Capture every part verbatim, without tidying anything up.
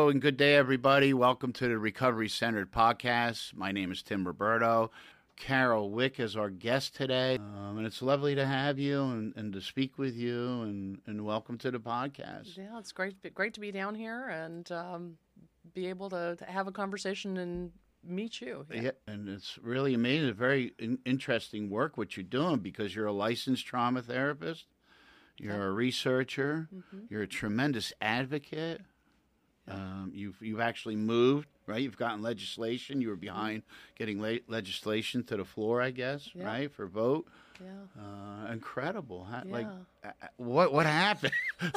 Hello and good day, everybody. Welcome to the Recovery Centered Podcast. My name is Tim Roberto. Carol Wick is our guest today, um, and it's lovely to have you and, and to speak with you, and, and welcome to the podcast. Yeah, it's great, great to be down here and um, be able to, to have a conversation and meet you. Yeah, yeah, and it's really amazing. Very in- interesting work what you're doing, because you're a licensed trauma therapist, you're yeah. a researcher, mm-hmm. you're a tremendous advocate. Um, you've you've actually moved, right? You've gotten legislation. You were behind getting le- legislation to the floor, I guess, yeah. right, for vote. Yeah. Uh, incredible. How, yeah. Like, uh, what what happened?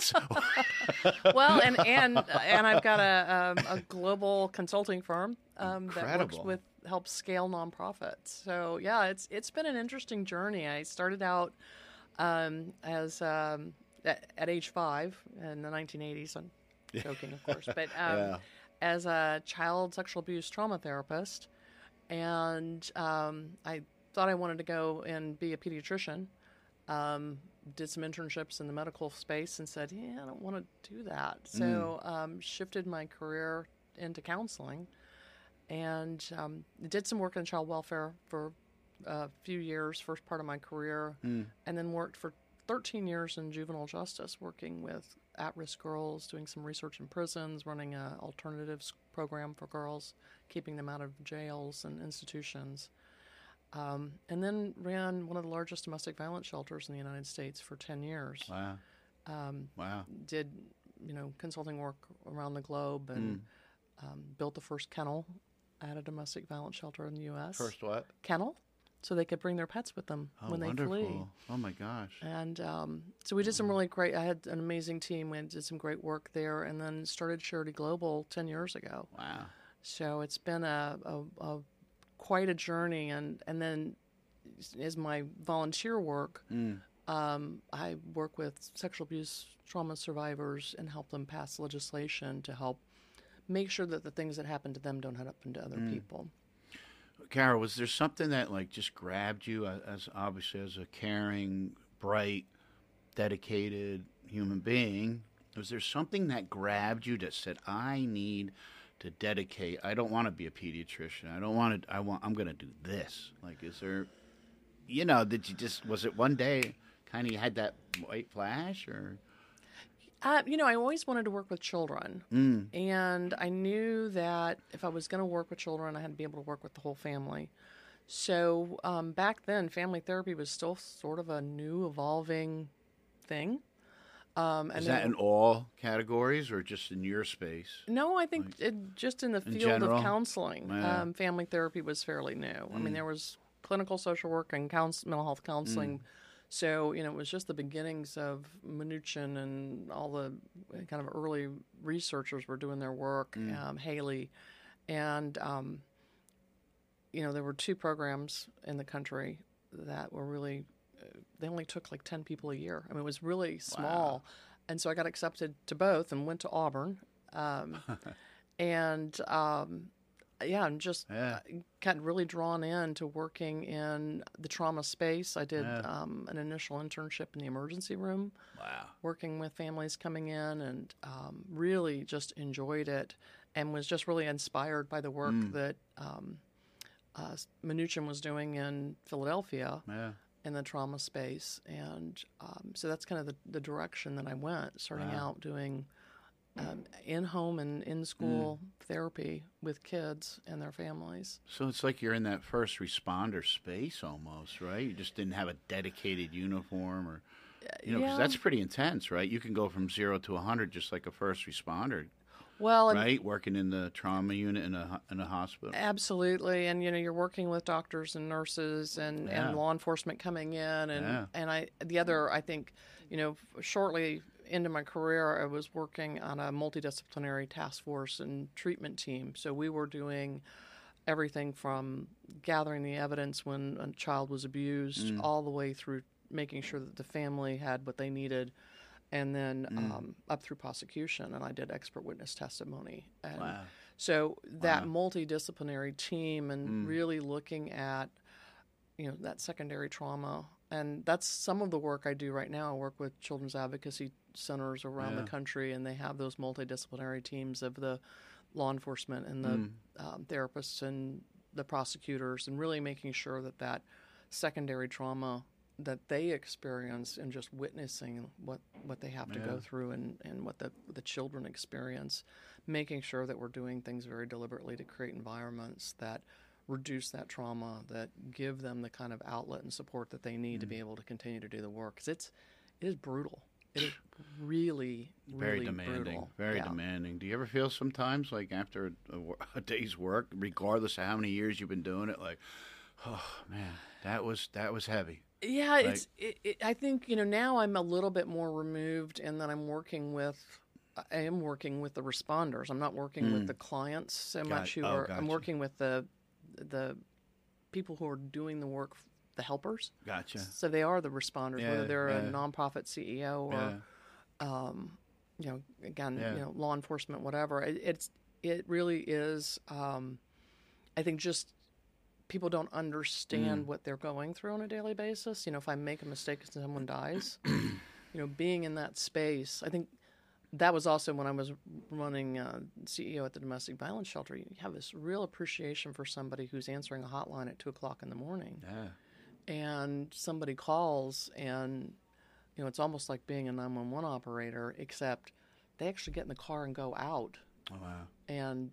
Well, and and and I've got a um, a global consulting firm um, that works with helps scale nonprofits. So yeah, it's it's been an interesting journey. I started out um, as um, at, at age five in the nineteen eighties. I'm joking, of course, but um, yeah. as a child sexual abuse trauma therapist, and um, I thought I wanted to go and be a pediatrician. Um, did some internships in the medical space and said, yeah, I don't want to do that. So mm. um, shifted my career into counseling, and um, did some work in child welfare for a few years, first part of my career, mm. and then worked for thirteen years in juvenile justice, working with at-risk girls, doing some research in prisons, running an alternatives program for girls, keeping them out of jails and institutions. Um, and then ran one of the largest domestic violence shelters in the United States for ten years. Wow. Um, wow. Did, you know, consulting work around the globe and mm. um, built the first kennel at a domestic violence shelter in the U S First what? Kennel. So they could bring their pets with them oh, when they wonderful. flee. Oh, my gosh. And um, so we did some really great, I had an amazing team. We did some great work there, and then started Charity Global ten years ago. Wow. So it's been a, a, a quite a journey. And, and then as my volunteer work, mm. um, I work with sexual abuse trauma survivors and help them pass legislation to help make sure that the things that happen to them don't happen to other mm. people. Carol, was there something that like just grabbed you as obviously as a caring, bright, dedicated human being? Was there something that grabbed you that said, I need to dedicate, I don't want to be a pediatrician. I don't want to, I want, I'm going to do this. Like, is there, you know, did you just, was it one day kind of you had that white flash or? Uh, you know, I always wanted to work with children, mm. and I knew that if I was going to work with children, I had to be able to work with the whole family. So um, back then, family therapy was still sort of a new, evolving thing. Um, and Is that in all categories or just in your space? No, I think like, it, just in the in field general? of counseling, yeah. um, family therapy was fairly new. Mm. I mean, there was clinical social work and counsel- mental health counseling. Mm. So, you know, it was just the beginnings of Mnuchin and all the kind of early researchers were doing their work, mm. um, Haley. And, um, you know, there were two programs in the country that were really, uh, they only took like ten people a year. I mean, it was really small. Wow. And so I got accepted to both and went to Auburn. Um, and, um, yeah, I'm just yeah. kind of really drawn in to working in the trauma space. I did yeah. um, an initial internship in the emergency room. Wow. Working with families coming in, and um, really just enjoyed it, and was just really inspired by the work mm. that um, uh, Mnuchin was doing in Philadelphia yeah. in the trauma space. And um, so that's kind of the, the direction that I went, starting wow. out doing Um, in-home and in-school mm. therapy with kids and their families. So it's like you're in that first responder space almost, right? You just didn't have a dedicated uniform or, you know, because yeah. that's pretty intense, right? You can go from zero to one hundred just like a first responder, well, right? And working in the trauma unit in a, in a hospital. Absolutely. And, you know, you're working with doctors and nurses and, yeah. and law enforcement coming in. And, yeah. and I, the other, I think, you know, shortly into my career, I was working on a multidisciplinary task force and treatment team. So we were doing everything from gathering the evidence when a child was abused mm. all the way through making sure that the family had what they needed, and then mm. um, up through prosecution. And I did expert witness testimony. And wow. so that wow. multidisciplinary team and mm. really looking at, you know, that secondary trauma And that's some of the work I do right now. I work with children's advocacy centers around yeah. the country, and they have those multidisciplinary teams of the law enforcement and the mm. um, therapists and the prosecutors, and really making sure that that secondary trauma that they experience and just witnessing what, what they have to yeah. go through and, and what the, the children experience, making sure that we're doing things very deliberately to create environments that reduce that trauma, that give them the kind of outlet and support that they need mm. to be able to continue to do the work. 'Cause it's, it is brutal. It is really, very really demanding. brutal. Very yeah. demanding. Do you ever feel sometimes like after a, a day's work, regardless of how many years you've been doing it, like, oh man, that was that was heavy. Yeah, like, it's. It, it, I think you know now I'm a little bit more removed, and that I'm working with. I am working with the responders. I'm not working mm. with the clients so Got much. Who oh, are, gotcha. I'm working with the the people who are doing the work. The helpers. Gotcha. So they are the responders, yeah, whether they're yeah. a nonprofit C E O or, yeah. um, you know, again, yeah. you know, law enforcement, whatever. It, it's it really is. Um, I think just people don't understand mm. what they're going through on a daily basis. You know, if I make a mistake and someone dies, you know, being in that space, I think that was also when I was running uh, C E O at the domestic violence shelter. You have this real appreciation for somebody who's answering a hotline at two o'clock in the morning. Yeah. And somebody calls, and you know it's almost like being a nine one one operator, except they actually get in the car and go out oh, wow. and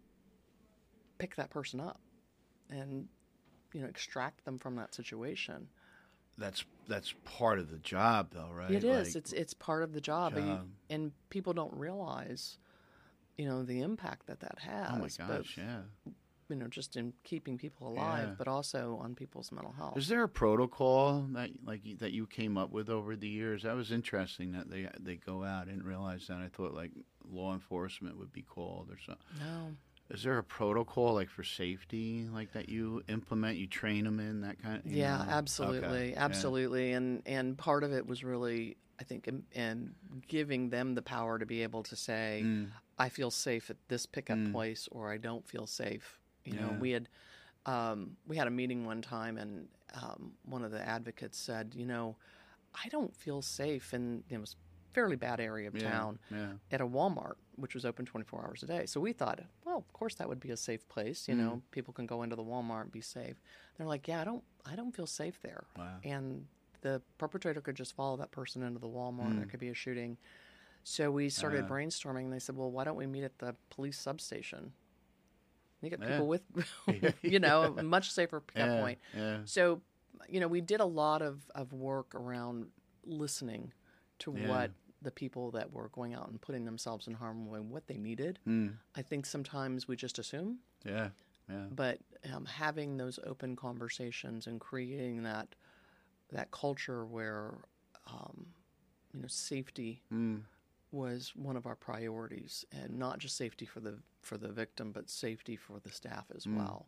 pick that person up and you know extract them from that situation. That's that's part of the job, though, right? It is. Like, it's it's part of the job, job. You, and people don't realize, you know, the impact that that has. Oh my gosh, but, yeah. You know, just in keeping people alive, yeah. but also on people's mental health. Is there a protocol that like that you came up with over the years? That was interesting that they they go out. I didn't realize that. I thought like law enforcement would be called or something. No. Is there a protocol like for safety, like that you implement, you train them in that kind of? Yeah, know? absolutely, okay. absolutely, yeah. and and part of it was really, I think, in, in giving them the power to be able to say, mm. I feel safe at this pickup mm. place, or I don't feel safe. You yeah. know, we had um, we had a meeting one time, and um, one of the advocates said, you know, I don't feel safe, and it was a fairly bad area of yeah. town yeah. at a Walmart, which was open twenty-four hours a day. So we thought, well, of course that would be a safe place. You mm. know, people can go into the Walmart and be safe. They're like, yeah, I don't, I don't feel safe there. Wow. And the perpetrator could just follow that person into the Walmart. Mm. There could be a shooting. So we started uh, brainstorming, and they said, well, why don't we meet at the police substation? You get yeah. people with, you know, a much safer pickup yeah. point. Yeah. So, you know, we did a lot of, of work around listening to yeah. what the people that were going out and putting themselves in harm's way, what they needed. Mm. I think sometimes we just assume. Yeah, yeah. But um, having those open conversations and creating that that culture where, um, you know, safety mm. was one of our priorities, and not just safety for the for the victim, but safety for the staff as mm. well.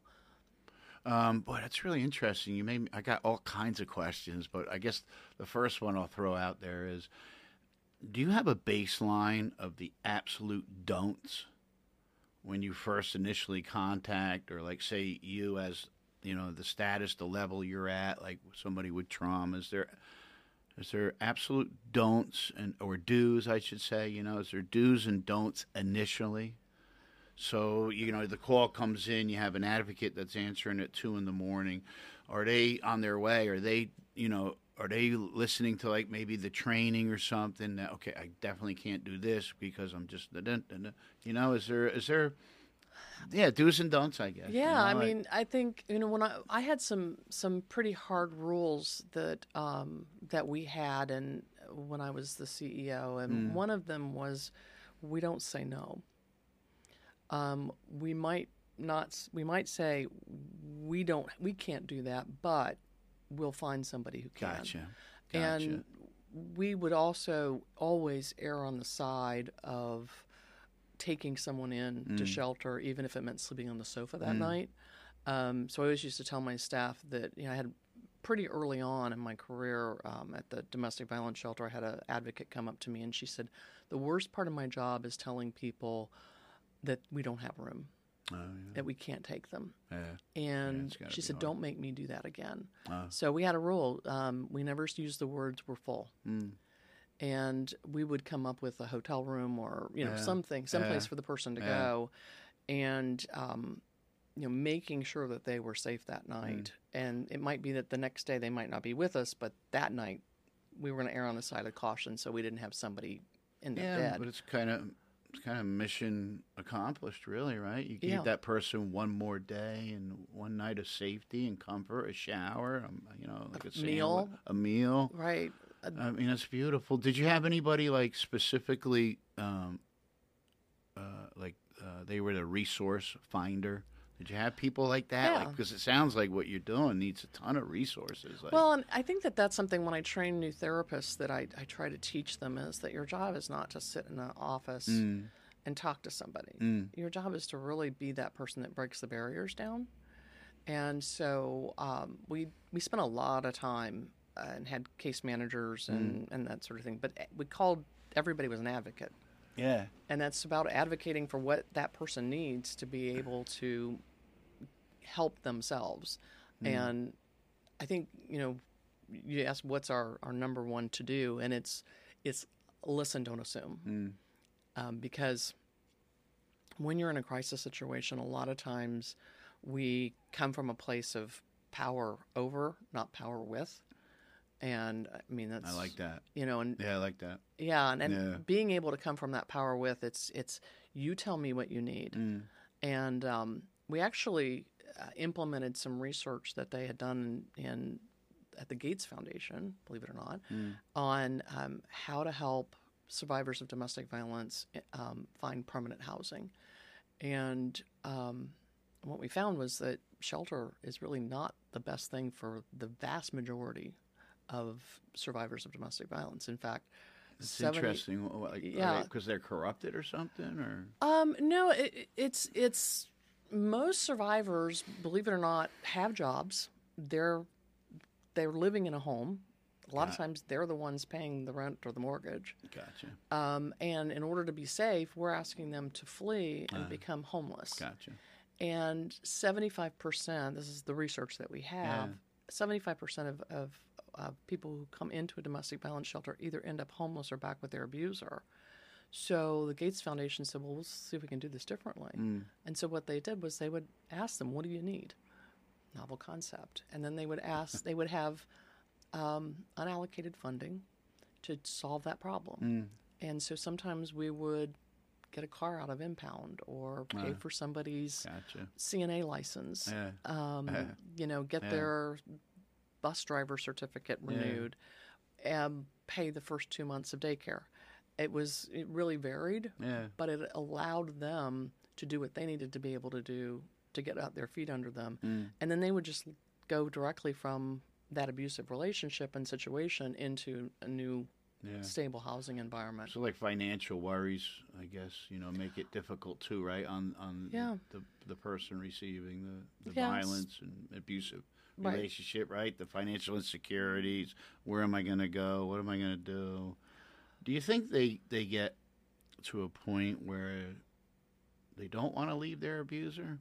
Um, boy, that's really interesting. You made me, I got all kinds of questions, but I guess the first one I'll throw out there is, do you have a baseline of the absolute don'ts when you first initially contact, or like say you as, you know, the status, the level you're at, like somebody with trauma? Is there is there absolute don'ts and or do's, I should say? You know, is there do's and don'ts initially? So, you know, the call comes in, you have an advocate that's answering at two in the morning. Are they on their way? Are they, you know, are they listening to like maybe the training or something that, okay, I definitely can't do this because I'm just, you know, is there, is there, yeah, do's and don'ts, I guess. Yeah, you know, I like, mean, I think, you know, when I, I had some, some pretty hard rules that, um, that we had, and when I was the C E O, and mm. one of them was, we don't say no. Um, we might not, we might say, we don't, we can't do that, but we'll find somebody who can. Gotcha. Gotcha. And we would also always err on the side of taking someone in mm. to shelter, even if it meant sleeping on the sofa that mm. night. Um, so I always used to tell my staff that, you know, I had pretty early on in my career um, at the domestic violence shelter, I had an advocate come up to me, and she said, the worst part of my job is telling people that we don't have room. Oh, yeah. that we can't take them. Yeah. And yeah, she said, hard. don't make me do that again. Oh. So we had a rule. Um, we never used the words "we're full." Mm. And we would come up with a hotel room or, you know, Yeah. something, someplace Yeah. for the person to Yeah. go. And, um, you know, making sure that they were safe that night. Mm. And it might be that the next day they might not be with us, but that night we were going to err on the side of caution so we didn't have somebody end up yeah, dead. But it's kind of it's kind of mission accomplished, really, right? You give Yeah. that person one more day and one night of safety and comfort, a shower, um, you know, like a, a meal, sandwich, a meal, right? I mean, it's beautiful. Did you have anybody like specifically, um, uh, like uh, they were the resource finder? Did you have people like that? Yeah. Like, because it sounds like what you're doing needs a ton of resources. Like, well, and I think that that's something when I train new therapists that I, I try to teach them is that your job is not to sit in an office mm. and talk to somebody. Mm. Your job is to really be that person that breaks the barriers down. And so um, we we spent a lot of time uh, and had case managers and, mm. and that sort of thing. But we called everybody was an advocate. Yeah. And that's about advocating for what that person needs to be able to help themselves. Mm. And I think, you know, you asked what's our, our number one to do, and it's it's listen, don't assume. Mm. Um, because when you're in a crisis situation, a lot of times we come from a place of power over, not power with. And I mean, that's, I like that. You know, and yeah, I like that. Yeah. And, and yeah. being able to come from that power with, it's, it's, you tell me what you need. Mm. And, um, we actually uh, implemented some research that they had done in, in at the Gates Foundation, believe it or not, mm. on, um, how to help survivors of domestic violence, um, find permanent housing. And, um, what we found was that shelter is really not the best thing for the vast majority of survivors of domestic violence. In fact, it's seventy interesting. Like, yeah, because they, they're corrupted or something, or um, no, it, it's it's most survivors, believe it or not, have jobs. They're they're living in a home. A lot Got of times, they're the ones paying the rent or the mortgage. Gotcha. Um, and in order to be safe, we're asking them to flee and uh, become homeless. Gotcha. And seventy-five percent, this is the research that we have, yeah. seventy-five percent of, of uh, people who come into a domestic violence shelter either end up homeless or back with their abuser. So the Gates Foundation said, well, let's see if we can do this differently. Mm. And so what they did was they would ask them, what do you need? Novel concept. And then they would ask, they would have um, unallocated funding to solve that problem. Mm. And so sometimes we would get a car out of impound or pay uh, for somebody's gotcha. C N A license, yeah. um, uh, you know, get yeah. their bus driver certificate renewed, yeah. and pay the first two months of daycare. It was, it really varied, yeah. but it allowed them to do what they needed to be able to do to get out their feet under them. Mm. And then they would just go directly from that abusive relationship and situation into a new Yeah. stable housing environment. So like financial worries, I guess, you know, make it difficult too, right? On on yeah. the the person receiving the, the yes. violence and abusive right. relationship, right? The financial insecurities. Where am I going to go? What am I going to do? Do you think they, they get to a point where they don't want to leave their abuser?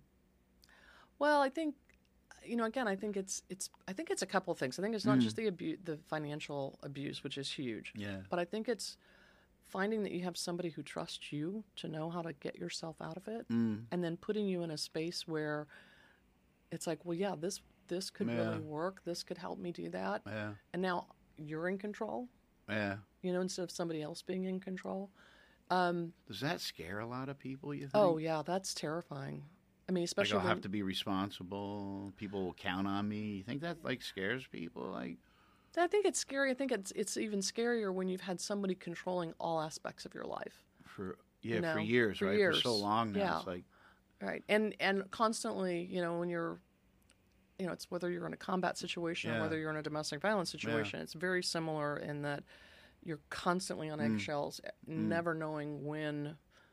Well, I think, you know, again, I think it's it's I think it's a couple of things. I think it's not mm. just the abu- the financial abuse, which is huge. Yeah. But I think it's finding that you have somebody who trusts you to know how to get yourself out of it, mm. and then putting you in a space where it's like, well, yeah, this this could yeah. really work. This could help me do that. Yeah. And now you're in control. Yeah. You know, instead of somebody else being in control. Um, Does that scare a lot of people, you think? Oh, yeah, that's terrifying. I mean, especially like I'll when, have to be responsible. People will count on me. You think that like scares people? Like, I think it's scary. I think it's it's even scarier when you've had somebody controlling all aspects of your life for yeah you know, for years, for right? Years. For so long now, yeah. it's like right, and and constantly, you know, when you're, you know, it's whether you're in a combat situation yeah. or whether you're in a domestic violence situation. Yeah. It's very similar in that you're constantly on eggshells, mm. never knowing when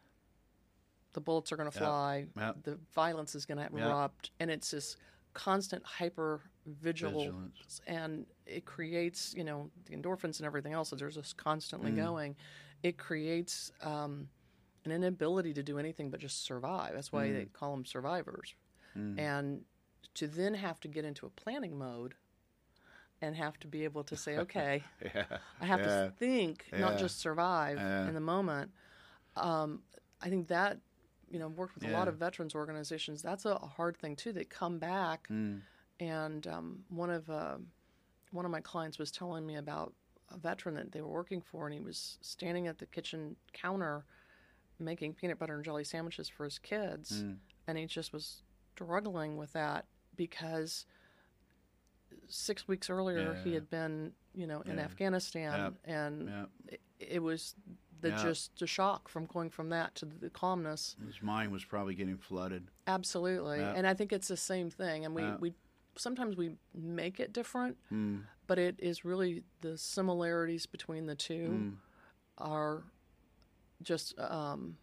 the bullets are going to fly, yep. Yep. the violence is going to erupt, yep. and it's this constant hyper vigilance, and it creates, you know, the endorphins and everything else. So there's this constantly mm. going. It creates um, an inability to do anything but just survive. That's why mm. they call them survivors. Mm. And to then have to get into a planning mode and have to be able to say, okay, yeah. I have yeah. to think, yeah. not just survive yeah. in the moment. Um, I think that, you know, worked with yeah. a lot of veterans organizations. That's a, a hard thing too. They come back, mm. and um, one of uh, one of my clients was telling me about a veteran that they were working for, and he was standing at the kitchen counter making peanut butter and jelly sandwiches for his kids, mm. and he just was struggling with that because six weeks earlier yeah. he had been, you know, in yeah. Afghanistan, yeah. and yeah. It, it was the yeah. just the shock from going from that to the, the calmness. His mind was probably getting flooded. Absolutely, yeah. and I think it's the same thing. And we, yeah. we sometimes we make it different, mm. but it is really the similarities between the two mm. are just um,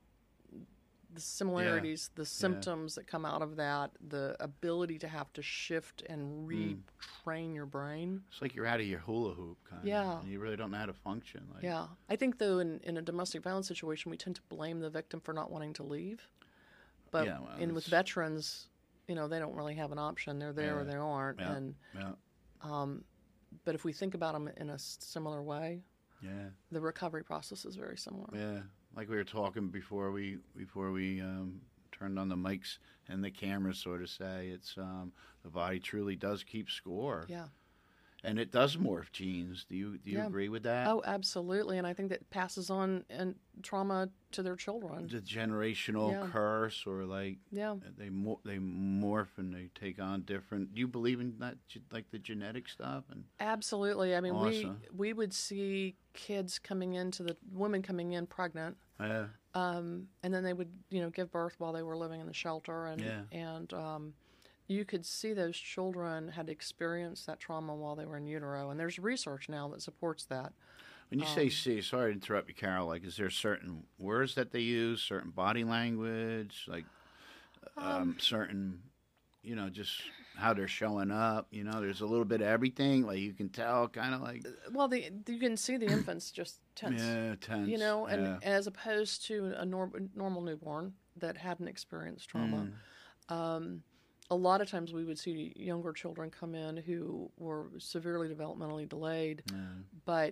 the similarities, yeah. the symptoms yeah. that come out of that, the ability to have to shift and retrain mm. your brain. It's like you're out of your hula hoop, kind yeah. of. And you really don't know how to function. Like. Yeah. I think, though, in, in a domestic violence situation, we tend to blame the victim for not wanting to leave. But yeah, well, in, with veterans, you know, they don't really have an option. They're there yeah. or they aren't. Yeah. And yeah. Um, but if we think about them in a similar way, yeah, the recovery process is very similar. Yeah, like we were talking before we before we um, turned on the mics and the cameras, so to say. It's um, the body truly does keep score. Yeah, and it does morph genes. Do you do you yeah. agree with that? Oh, absolutely. And I think that passes on and trauma to their children. The generational yeah. curse, or like yeah, they mo- they morph and they take on different. Do you believe in that, like the genetic stuff? And absolutely. I mean, awesome. we we would see kids coming into the women coming in pregnant. Yeah. Um, and then they would, you know, give birth while they were living in the shelter, and yeah. and um, you could see those children had experienced that trauma while they were in utero, and there's research now that supports that. When you um, say see, sorry to interrupt you, Carol, like, is there certain words that they use, certain body language, like um, um, certain, you know, just how they're showing up, you know, there's a little bit of everything, like you can tell, kind of like. Well, the, you can see the infants just tense. Yeah, tense. You know, and yeah. as opposed to a norm, normal newborn that hadn't experienced trauma. Mm. Um, a lot of times we would see younger children come in who were severely developmentally delayed, yeah. but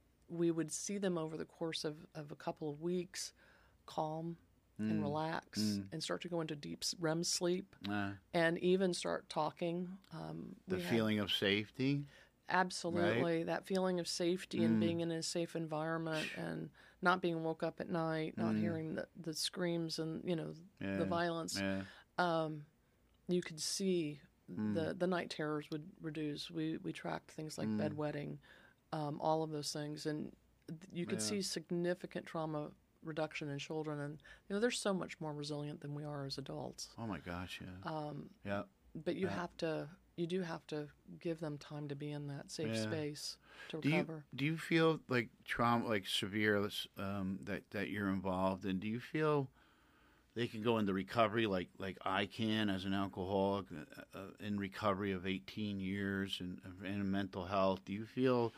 we would see them over the course of, of a couple of weeks calm mm. and relax mm. and start to go into deep R E M sleep uh, and even start talking. Um, the feeling had, of safety? Absolutely. Right? That feeling of safety mm. and being in a safe environment and not being woke up at night, not mm. hearing the, the screams and, you know, yeah. the violence. Yeah. Um, you could see mm. the, the night terrors would reduce. We, we tracked things like mm. bedwetting. Um, all of those things, and you could yeah. see significant trauma reduction in children, and you know they're so much more resilient than we are as adults. Oh my gosh, yeah. Um, yeah. But you yeah. have to, you do have to give them time to be in that safe yeah. space to do recover. You, do you feel like trauma, like severe, um, that that you're involved in? Do you feel they can go into recovery like like I can as an alcoholic uh, in recovery of eighteen years and in mental health? Do you feel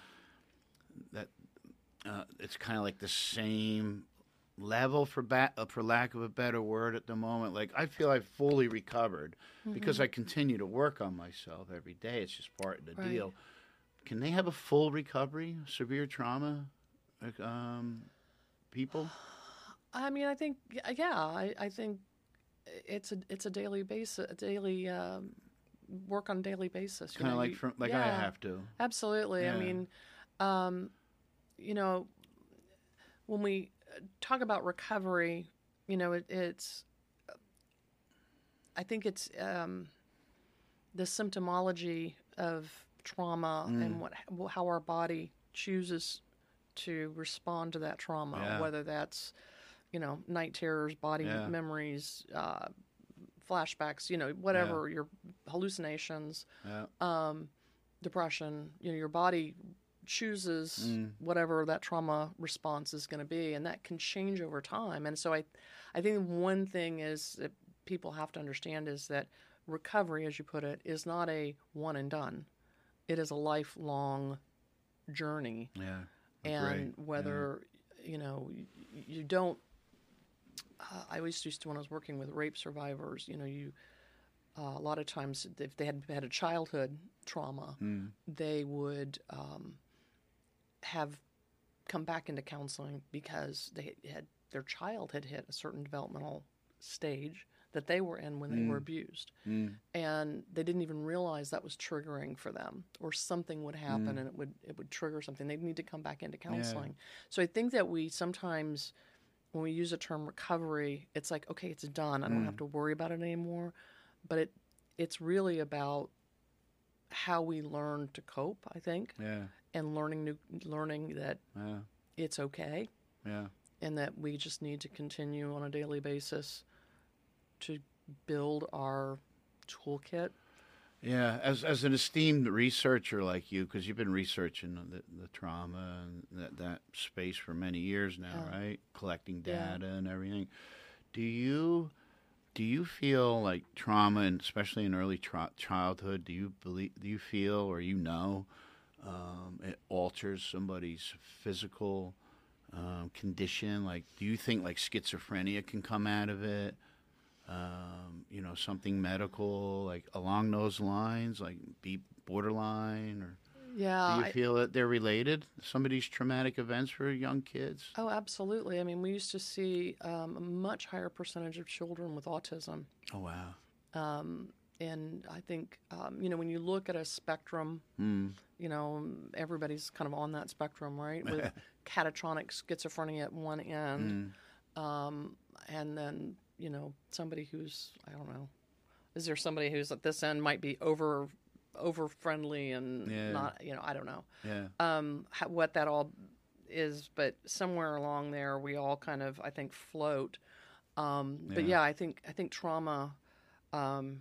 that uh, it's kind of like the same level, for ba- uh, for lack of a better word, at the moment? Like, I feel I've fully recovered mm-hmm. because I continue to work on myself every day. It's just part of the right. deal. Can they have a full recovery, severe trauma, um, people? I mean, I think, yeah, I, I think it's a it's a daily basis, a daily um, work on a daily basis. Kind of like from, like yeah, I have to. Absolutely. Yeah. I mean, um, you know, when we talk about recovery, you know, it, it's, I think it's um, the symptomology of trauma mm. and what how our body chooses to respond to that trauma, yeah. whether that's, you know, night terrors, body yeah. memories, uh, flashbacks, you know, whatever, yeah. your hallucinations, yeah. um, depression, you know, your body chooses mm. whatever that trauma response is going to be, and that can change over time. And so I, I think one thing is that people have to understand is that recovery, as you put it, is not a one and done. It is a lifelong journey. Yeah. And Great. whether, yeah. you know, you, you don't uh, I always used to, when I was working with rape survivors, you know, you uh, a lot of times if they had had a childhood trauma, mm. they would um, have come back into counseling because they had their child had hit a certain developmental stage that they were in when they mm. were abused. Mm. And they didn't even realize that was triggering for them, or something would happen mm. and it would it would trigger something. They'd need to come back into counseling. Yeah. So I think that we sometimes, when we use the term recovery, it's like, okay, it's done. I don't mm. have to worry about it anymore. But it it's really about how we learn to cope, I think. Yeah. And learning new learning that yeah. it's okay. Yeah. And that we just need to continue on a daily basis to build our toolkit. Yeah, as as an esteemed researcher like you, because you've been researching the, the trauma and that, that space for many years now, yeah. right? Collecting data yeah. and everything. Do you do you feel like trauma, and especially in early tra- childhood, do you believe? Do you feel, or you know, um, it alters somebody's physical um, condition? Like, do you think like schizophrenia can come out of it? Um, you know, something medical, like along those lines, like be borderline, or yeah, do you I, feel that they're related? Some of these traumatic events for young kids. Oh, absolutely. I mean, we used to see um, a much higher percentage of children with autism. Oh, wow. Um, and I think, um, you know, when you look at a spectrum, mm. you know, everybody's kind of on that spectrum, right? With catatonic schizophrenia at one end, mm. um, and then, you know, somebody who's, I don't know, is there somebody who's at this end might be over over friendly and yeah. not, you know, I don't know. Yeah. Um, how, what that all is, but somewhere along there we all kind of, I think, float. Um, yeah. But yeah, I think I think trauma um,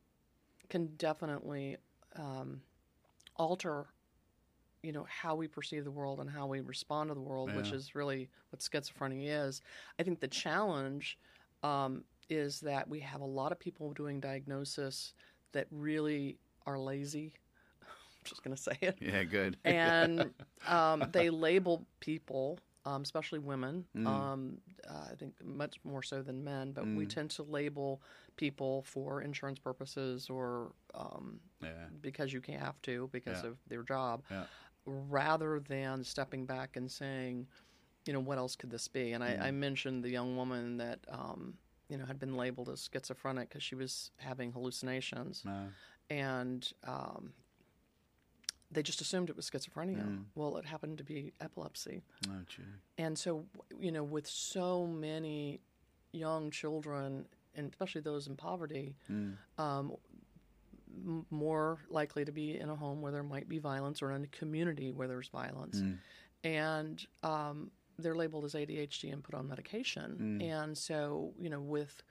can definitely um, alter, you know, how we perceive the world and how we respond to the world, yeah. which is really what schizophrenia is. I think the challenge Um, is that we have a lot of people doing diagnosis that really are lazy. I'm just going to say it. Yeah, good. And um, they label people, um, especially women, mm. um, uh, I think much more so than men, but mm. we tend to label people for insurance purposes or um, yeah. because you can't have to because yeah. of their job, yeah. rather than stepping back and saying, you know, what else could this be? And I, mm. I mentioned the young woman that, um, you know, had been labeled as schizophrenic because she was having hallucinations. Uh. And um, they just assumed it was schizophrenia. Mm. Well, it happened to be epilepsy. Oh, gee. And so, you know, with so many young children, and especially those in poverty, mm. um, m- more likely to be in a home where there might be violence or in a community where there's violence. Mm. And um, they're labeled as A D H D and put on medication. Mm. And so, you know, with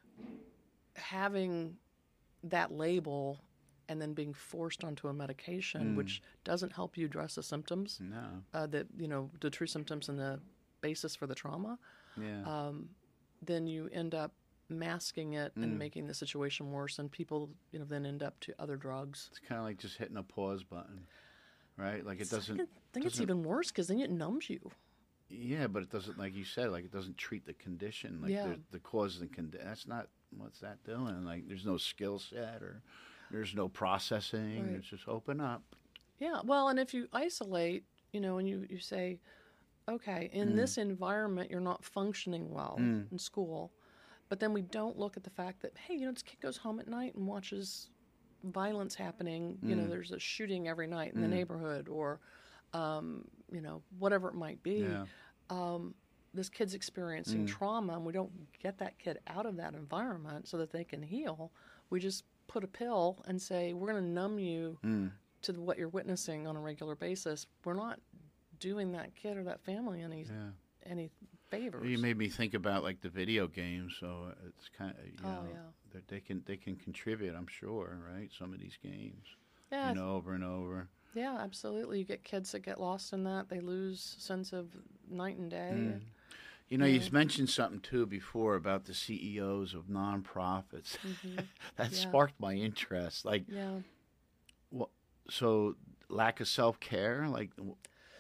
having that label and then being forced onto a medication, mm. which doesn't help you address the symptoms, no. uh, that, you know, the true symptoms and the basis for the trauma, yeah. um, then you end up masking it mm. and making the situation worse. And people, you know, then end up to other drugs. It's kind of like just hitting a pause button, right? Like it doesn't... I think it's even worse because then it numbs you. Yeah, but it doesn't, like you said, like it doesn't treat the condition, like yeah. the, the cause and condition. That's not, what's that doing? Like there's no skill set or there's no processing. Right. It's just open up. Yeah, well, and if you isolate, you know, and you, you say, okay, in mm. this environment you're not functioning well mm. in school, but then we don't look at the fact that, hey, you know, this kid goes home at night and watches violence happening. Mm. You know, there's a shooting every night in mm. the neighborhood or, um, you know, whatever it might be. Yeah. Um, this kid's experiencing mm. trauma, and we don't get that kid out of that environment so that they can heal. We just put a pill and say, we're going to numb you mm. to what you're witnessing on a regular basis. We're not doing that kid or that family any yeah. any favors. You made me think about like the video games, so it's kind of, you oh, know, yeah. they can they can contribute, I'm sure, right? Some of these games, yeah, you know, over and over. Yeah, absolutely. You get kids that get lost in that. They lose sense of night and day. Mm. You know, yeah. you mentioned something, too, before about the C E Os of nonprofits. Mm-hmm. that yeah. sparked my interest. Like, yeah. well, so lack of self-care? Like,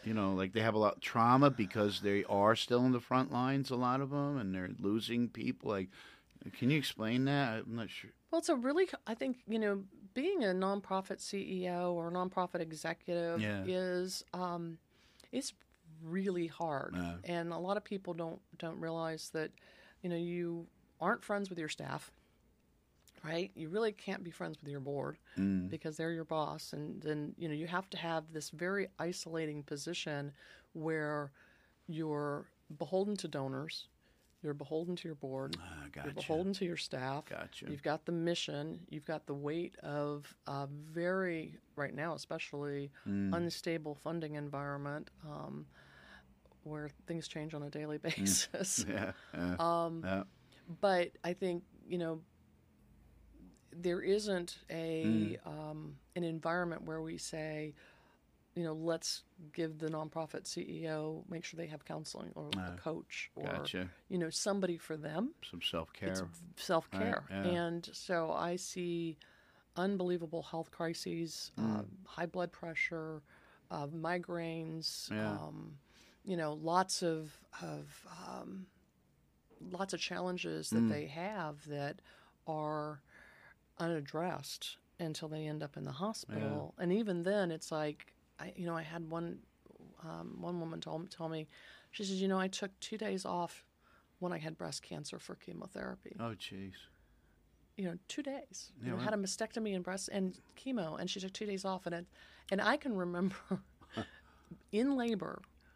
You know, like they have a lot of trauma because they are still in the front lines, a lot of them, and they're losing people. Like, can you explain that? I'm not sure. Well, it's a really, I think, you know, being a nonprofit C E O or a nonprofit executive yeah. is, um, it's really hard. Uh, and a lot of people don't, don't realize that, you know, you aren't friends with your staff, right? You really can't be friends with your board mm. because they're your boss. And then, you know, you have to have this very isolating position where you're beholden to donors. You're beholden to your board. Uh, gotcha. You're beholden to your staff. Gotcha. You've got the mission. You've got the weight of a very, right now especially, mm. unstable funding environment um, where things change on a daily basis. Mm. Yeah. yeah. Um, yeah. But I think, you know, there isn't a mm. um, an environment where we say, you know, let's give the nonprofit C E O, make sure they have counseling or uh, a coach or, gotcha. you know, somebody for them. Some self-care. It's self-care. Right, yeah. And so I see unbelievable health crises, Mm. uh, high blood pressure, uh, migraines, Yeah. um, you know, lots of, of um, lots of challenges that Mm. they have that are unaddressed until they end up in the hospital. Yeah. And even then, it's like, I, you know, I had one um, one woman tell, tell me, she says, you know, I took two days off when I had breast cancer for chemotherapy. Oh, jeez. You know, two days. Yeah, you know, well. had a mastectomy and breast and chemo, and she took two days off. And it, and I can remember in labor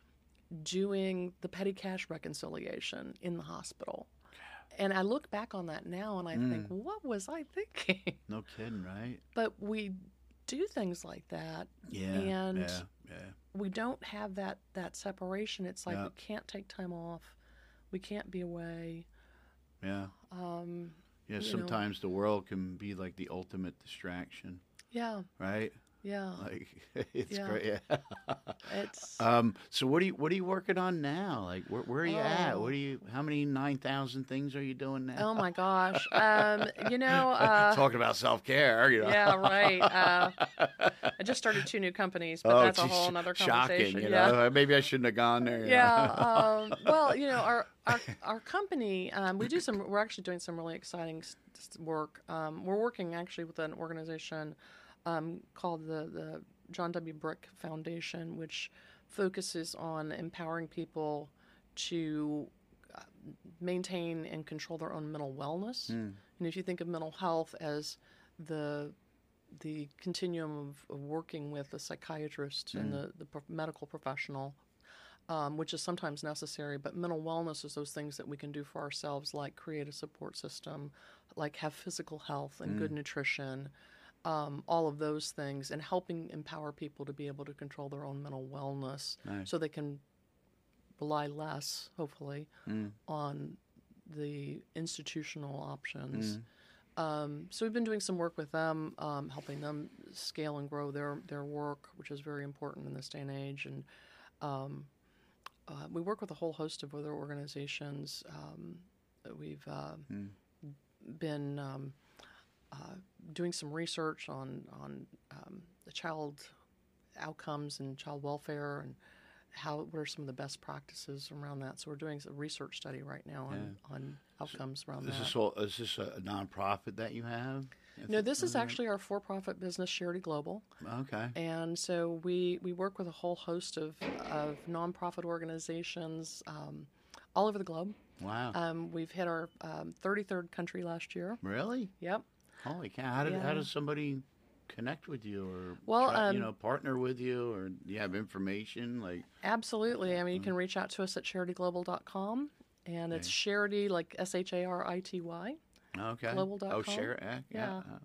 doing the petty cash reconciliation in the hospital. And I look back on that now and I Mm. think, what was I thinking? No kidding, right? But we do things like that. Yeah. And yeah. Yeah. we don't have that, that separation. It's like Yeah. we can't take time off. We can't be away. Yeah. Um, Yeah. you Sometimes the world can be like the ultimate distraction, yeah, right? yeah. Like it's Yeah. great. Yeah. It's um. So what are you what are you working on now? Like where where are you at? Oh. What are you? How many nine thousand things are you doing now? oh my gosh. Um, you know, uh, Talking about self care. You know. yeah, right. Uh, I just started two new companies, but oh, that's a geez, whole other shocking. conversation. You yeah. know, maybe I shouldn't have gone there. you Yeah. know? Um, well, you know, our our, our company, um, we do some. We're actually doing some really exciting s- s- work. Um, we're working actually with an organization um, called the the John W. Brick Foundation, which focuses on empowering people to uh, maintain and control their own mental wellness. Mm. And if you think of mental health as the the continuum of, of working with a psychiatrist and the, the pro- medical professional, um, which is sometimes necessary, but mental wellness is those things that we can do for ourselves, like create a support system, like have physical health and Mm. good nutrition, um, all of those things, and helping empower people to be able to control their own mental wellness Nice. so they can rely less, hopefully, Mm. on the institutional options. Mm. Um, so we've been doing some work with them, um, helping them scale and grow their, their work, which is very important in this day and age. And um, uh, we work with a whole host of other organizations. Um, we've uh, Mm. been um, uh, doing some research on on um, the child outcomes and child welfare and how what are some of the best practices around that. So we're doing a research study right now on, on outcomes around Is that. this all, is this a nonprofit that you have? No, this is Okay. actually our for-profit business, Charity Global. Okay. And so we, we work with a whole host of, of nonprofit organizations um, all over the globe. Wow. Um, we've hit our um, thirty-third country last year. Really? Yep. Holy cow! How did Yeah. how does somebody connect with you or Well, try- you um, know partner with you, or do you have information like? Absolutely. I mean, you can reach out to us at charity global dot com, and it's Okay. Charity, like S H A R I T Y. Okay. global dot com? Oh, share. Yeah. Yeah. yeah.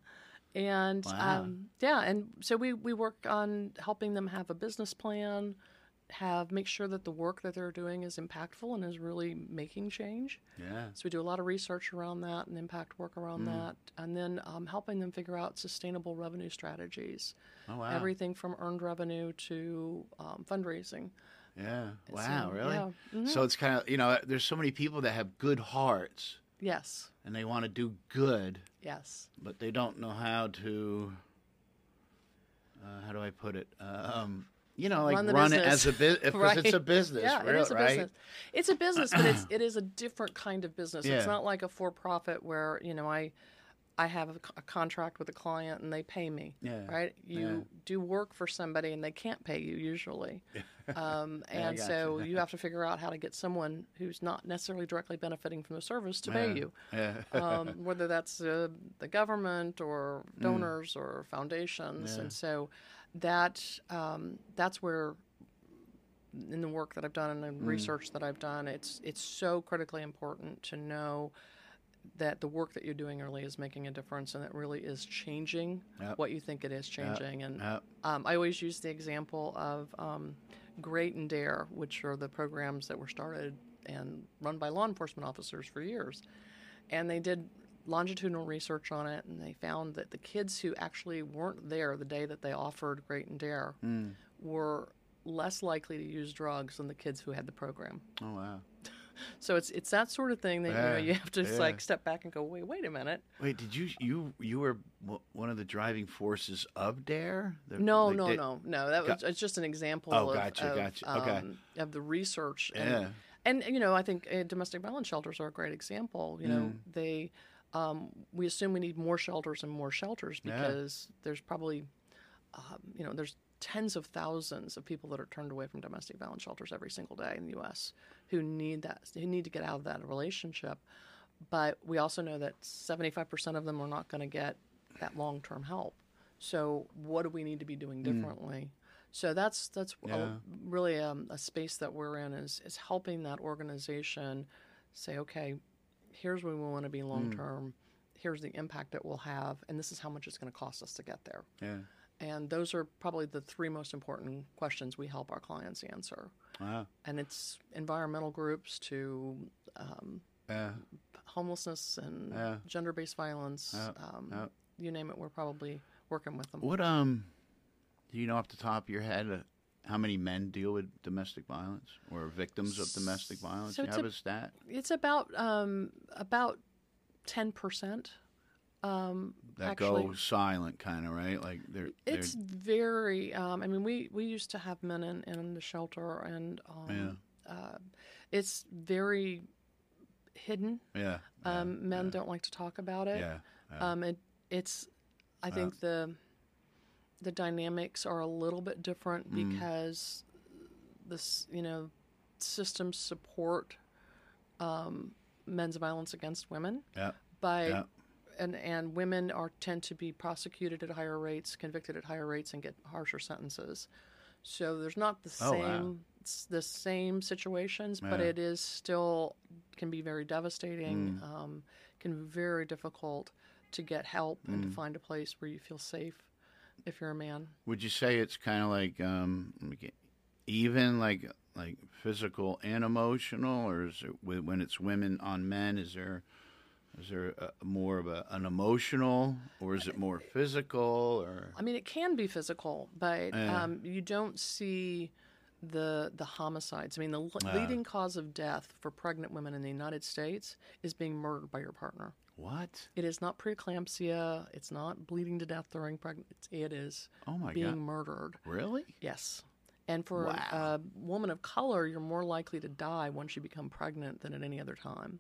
And Wow. um, yeah, and so we, we work on helping them have a business plan, have make sure that the work that they're doing is impactful and is really making change. Yeah. So we do a lot of research around that and impact work around Mm. that, and then um, helping them figure out sustainable revenue strategies. Oh wow. Everything from earned revenue to um, fundraising. Yeah. And Wow. so, really? yeah. Mhm. So it's kind of you know there's so many people that have good hearts Yes. and they want to do good, Yes. but they don't know how to. Uh, how do I put it? Um, you know, like run, the run it business. as a business, because right. it's a business, yeah, real, it is a right? business. It's a business, but it's it is a different kind of business. Yeah. It's not like a for-profit where you know I. I have a, a contract with a client and they pay me, yeah. right? You yeah. do work for somebody and they can't pay you usually. Um, and yeah, so you. you have to figure out how to get someone who's not necessarily directly benefiting from the service to pay yeah. you. Yeah. um, whether that's uh, the government or donors mm. or foundations. Yeah. And so that um, that's where in the work that I've done and the mm. research that I've done, it's it's so critically important to know that the work that you're doing really is making a difference and it really is changing yep. what you think it is changing. Yep. And yep. Um, I always use the example of um, GREAT and DARE, which are the programs that were started and run by law enforcement officers for years. And they did longitudinal research on it, and they found that the kids who actually weren't there the day that they offered GREAT and DARE mm. were less likely to use drugs than the kids who had the program. Oh, wow. So it's it's that sort of thing that yeah, you know you have to yeah. like step back and go, wait, wait a minute. Wait, did you you you were one of the driving forces of DARE? The, no, like, no, did, no, no. That was it's just an example oh, of, gotcha, of, gotcha. Okay. um, of the research. And, yeah. And you know, I think uh, domestic violence shelters are a great example. You know, mm. they um, we assume we need more shelters and more shelters because yeah. there's probably um, you know there's tens of thousands of people that are turned away from domestic violence shelters every single day in the U S who need that, who need to get out of that relationship. But we also know that seventy-five percent of them are not going to get that long-term help. So what do we need to be doing differently? Mm. So that's that's yeah. a, really um, a space that we're in is is helping that organization say, okay, here's where we want to be long-term. Mm. Here's the impact it will have, and this is how much it's going to cost us to get there. Yeah. And those are probably the three most important questions we help our clients answer. Wow. And it's environmental groups to um, yeah. homelessness and yeah. gender-based violence. Yeah. Um, yeah. You name it, we're probably working with them. What um, do you know off the top of your head uh, how many men deal with domestic violence or victims of domestic violence? So do you have a, a stat? It's about um, about ten percent. Um, that actually, go silent, kind of, right? Like they're. It's they're... very. Um, I mean, we, we used to have men in, in the shelter, and um, yeah. uh, it's very hidden. Yeah. Um, yeah. Men yeah. don't like to talk about it. Yeah. yeah. Um, it it's. I think uh, the the dynamics are a little bit different mm. because this, you know, systems support um, men's violence against women. Yeah. By yeah. And, and women are tend to be prosecuted at higher rates, convicted at higher rates, and get harsher sentences. So there's not the oh, same wow. the same situations, yeah. but it is still can be very devastating. Mm. Um, can be very difficult to get help mm. and to find a place where you feel safe if you're a man. Would you say it's kind of like um, even like like physical and emotional, or is it when it's women on men? Is there Is there a, more of a, an emotional, or is it more physical? Or I mean, it can be physical, but yeah. um, you don't see the the homicides. I mean, the uh, leading cause of death for pregnant women in the United States is being murdered by your partner. What? It is not preeclampsia. It's not bleeding to death during pregnancy. It is oh my being God. murdered. Really? Yes. And for wow. a woman of color, you're more likely to die once you become pregnant than at any other time.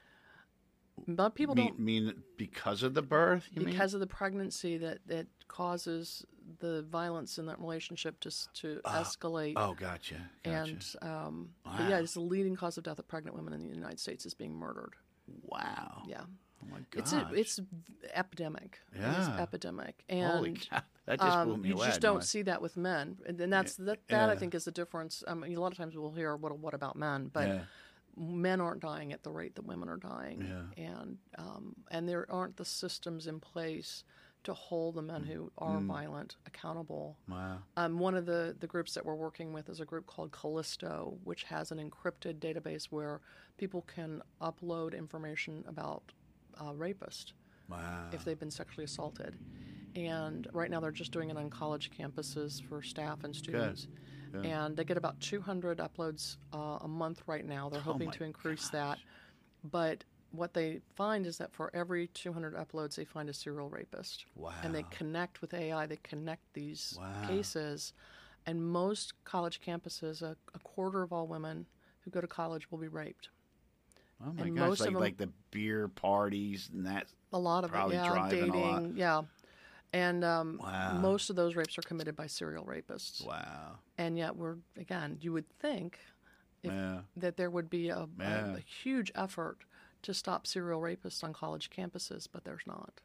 But people mean, don't mean because of the birth. You because mean? of the pregnancy that, that causes the violence in that relationship to to uh, escalate. Oh, gotcha. gotcha. And um, wow. but yeah, it's the leading cause of death of pregnant women in the United States is being murdered. Wow. Yeah. Oh my God. It's a, it's epidemic. Yeah. It's epidemic. And holy cow, that just blew um, me you away. just don't see that with men, and, and that's that. That yeah. I think is the difference. I mean, a lot of times we'll hear what what about men, but. Yeah. Men aren't dying at the rate that women are dying, yeah. and um, and there aren't the systems in place to hold the men who are mm. violent accountable. Wow. Um, one of the, the groups that we're working with is a group called Callisto, which has an encrypted database where people can upload information about uh, rapists wow. if they've been sexually assaulted. And right now they're just doing it on college campuses for staff and students. Good. And they get about two hundred uploads uh, a month right now. They're hoping oh to increase gosh. that. But what they find is that for every two hundred uploads, they find a serial rapist. Wow. And they connect with A I. They connect these wow. cases. And most college campuses, a, a quarter of all women who go to college will be raped. Oh my and gosh! most Like of them, like the beer parties and that. A lot of probably it, yeah, driving dating, a lot. yeah. And um, Wow. most of those rapes are committed by serial rapists. Wow. And yet, we're again, you would think if, Yeah. that there would be a, Yeah. a, a huge effort to stop serial rapists on college campuses, but there's not.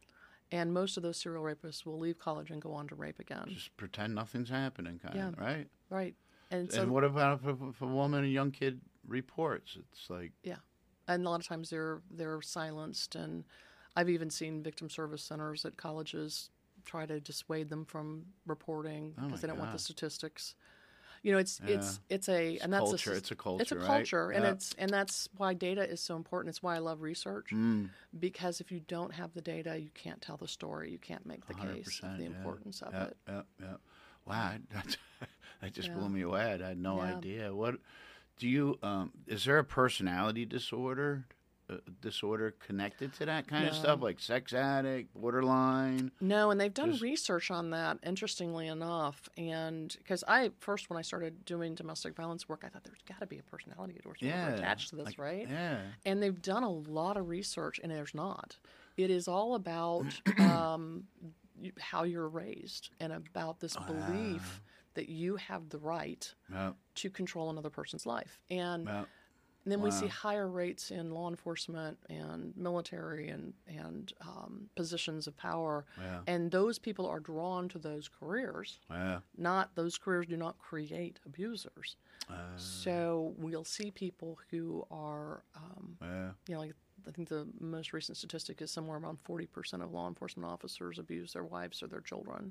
And most of those serial rapists will leave college and go on to rape again. Just pretend nothing's happening, kind Yeah. of, right? Right. And so, And what about if, if a woman, a young kid, reports? It's like, yeah. And a lot of times they're they're silenced, and I've even seen victim service centers at colleges try to dissuade them from reporting Oh because my they don't want the God. statistics. You know, it's Yeah. it's it's a It's and that's culture. A, It's a culture, It's a right? culture, and Yeah. it's and that's why data is so important. It's why I love research mm, because if you don't have the data, you can't tell the story. You can't make the case of the yeah. importance of yeah, it. Yeah, yeah. Wow, that, that just Yeah. blew me away. I had no Yeah. idea. What do you? Um, is there a personality disorder? Uh, disorder connected to that kind of No. stuff, like sex addict, borderline? No, and they've done Just- research on that, interestingly enough. And because I first, when I started doing domestic violence work, I thought there's got to be a personality disorder Yeah, attached to this, like- right? Yeah. And they've done a lot of research, and there's not. It is all about um, you- how you're raised and about this belief that you have the right Yeah. to control another person's life. And Yeah. And then we see Wow. higher rates in law enforcement and military and and um, positions of power, Yeah. and those people are drawn to those careers. Yeah. Not those careers do not create abusers. Uh, So we'll see people who are, um, yeah. you know, like I think the most recent statistic is somewhere around forty percent of law enforcement officers abuse their wives or their children.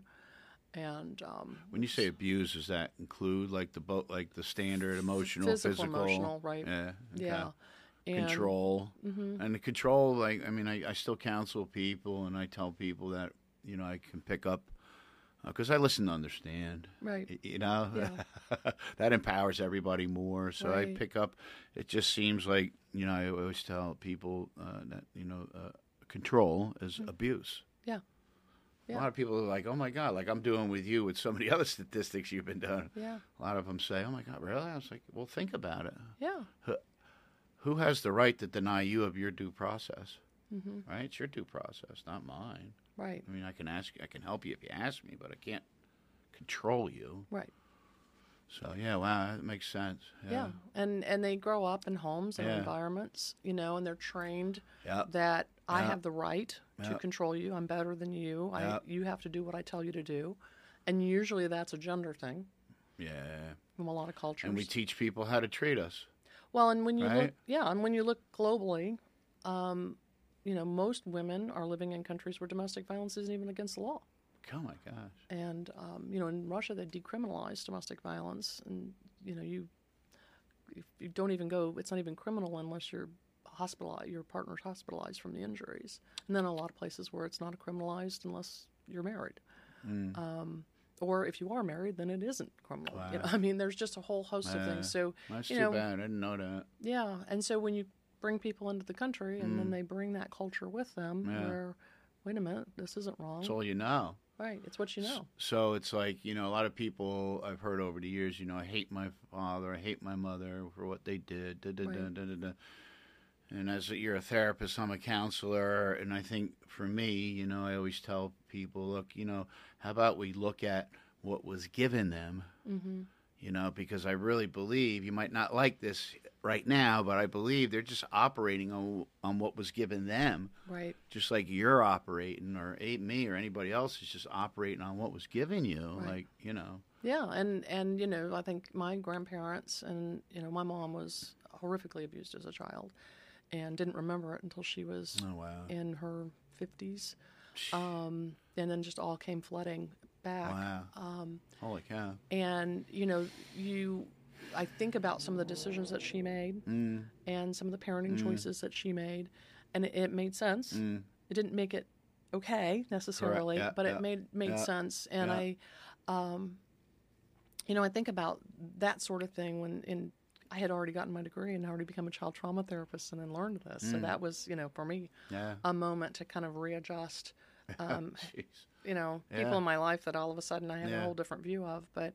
And um, When you say abuse, does that include like the bo- like the standard emotional, physical, physical, emotional, right? Yeah. Okay. Yeah. And, Control. Mhm. And the control, like, I mean, I, I still counsel people, and I tell people that, you know, I can pick up, because I listen to understand. Right. y- You know, Yeah. that empowers everybody more. So I Right. pick up, it just seems like, you know, I always tell people uh, that, you know, uh, control is abuse. Yeah. Yeah. A lot of people are like, oh my God, like I'm doing with you with some of the other statistics you've been doing. Yeah. A lot of them say, oh my God, really? I was like, well, think about it. Yeah. Who has the right to deny you of your due process? Mm-hmm. Right? It's your due process, not mine. Right. I mean, I can ask, I can help you if you ask me, but I can't control you. Right. So yeah, wow, that makes sense. Yeah. Yeah. And and they grow up in homes and Yeah. environments, you know, and they're trained Yeah. that I Yeah. have the right to Yeah. control you. I'm better than you. Yeah. I you have to do what I tell you to do. And usually that's a gender thing Yeah. from a lot of cultures. And we teach people how to treat us. well, and when you look, Right? yeah, and when you look globally, um, you know, most women are living in countries where domestic violence isn't even against the law. Oh my gosh. And um, you know, in Russia, they decriminalized domestic violence, and you know, you if you don't even go. It's not even criminal unless you're hospitalized. Your partner's hospitalized from the injuries. And then a lot of places where it's not criminalized unless you're married, Mm. um, or if you are married, then it isn't criminal. You know, Wow. I mean, there's just a whole host of Yeah. things. So That's you too know, bad. I didn't know that. yeah, and so when you bring people into the country and then Mm. they bring that culture with them, Yeah. where wait a minute, this isn't wrong. That's all you know. Right, it's what you know. So it's like, you know, a lot of people I've heard over the years, you know, I hate my father, I hate my mother for what they did. Da, da, da, Right. da, da, da. And as a, you're a therapist, I'm a counselor. And I think for me, you know, I always tell people, look, you know, how about we look at what was given them, Mm-hmm. you know, because I really believe, you might not like this right now, but I believe they're just operating on, on what was given them. Right. Just like you're operating, or a- me or anybody else is just operating on what was given you. Right. Like, you know. Yeah, and and you know, I think my grandparents and you know, my mom was horrifically abused as a child, and didn't remember it until she was Oh, wow. in her fifties, um, and then just all came flooding back. Wow. Um, Holy cow. and you know, you, I think about some of the decisions that she made Mm, and some of the parenting Mm. choices that she made, and it, it made sense. mm. It didn't make it okay necessarily, yeah, but yeah, it made made yeah, sense. And yeah. I, um, you know, I think about that sort of thing when in I had already gotten my degree and already become a child trauma therapist and then learned this. So Mm. that was, you know, for me, Yeah. a moment to kind of readjust. Um, Jeez. you know, Yeah. people in my life that all of a sudden I have Yeah. a whole different view of. But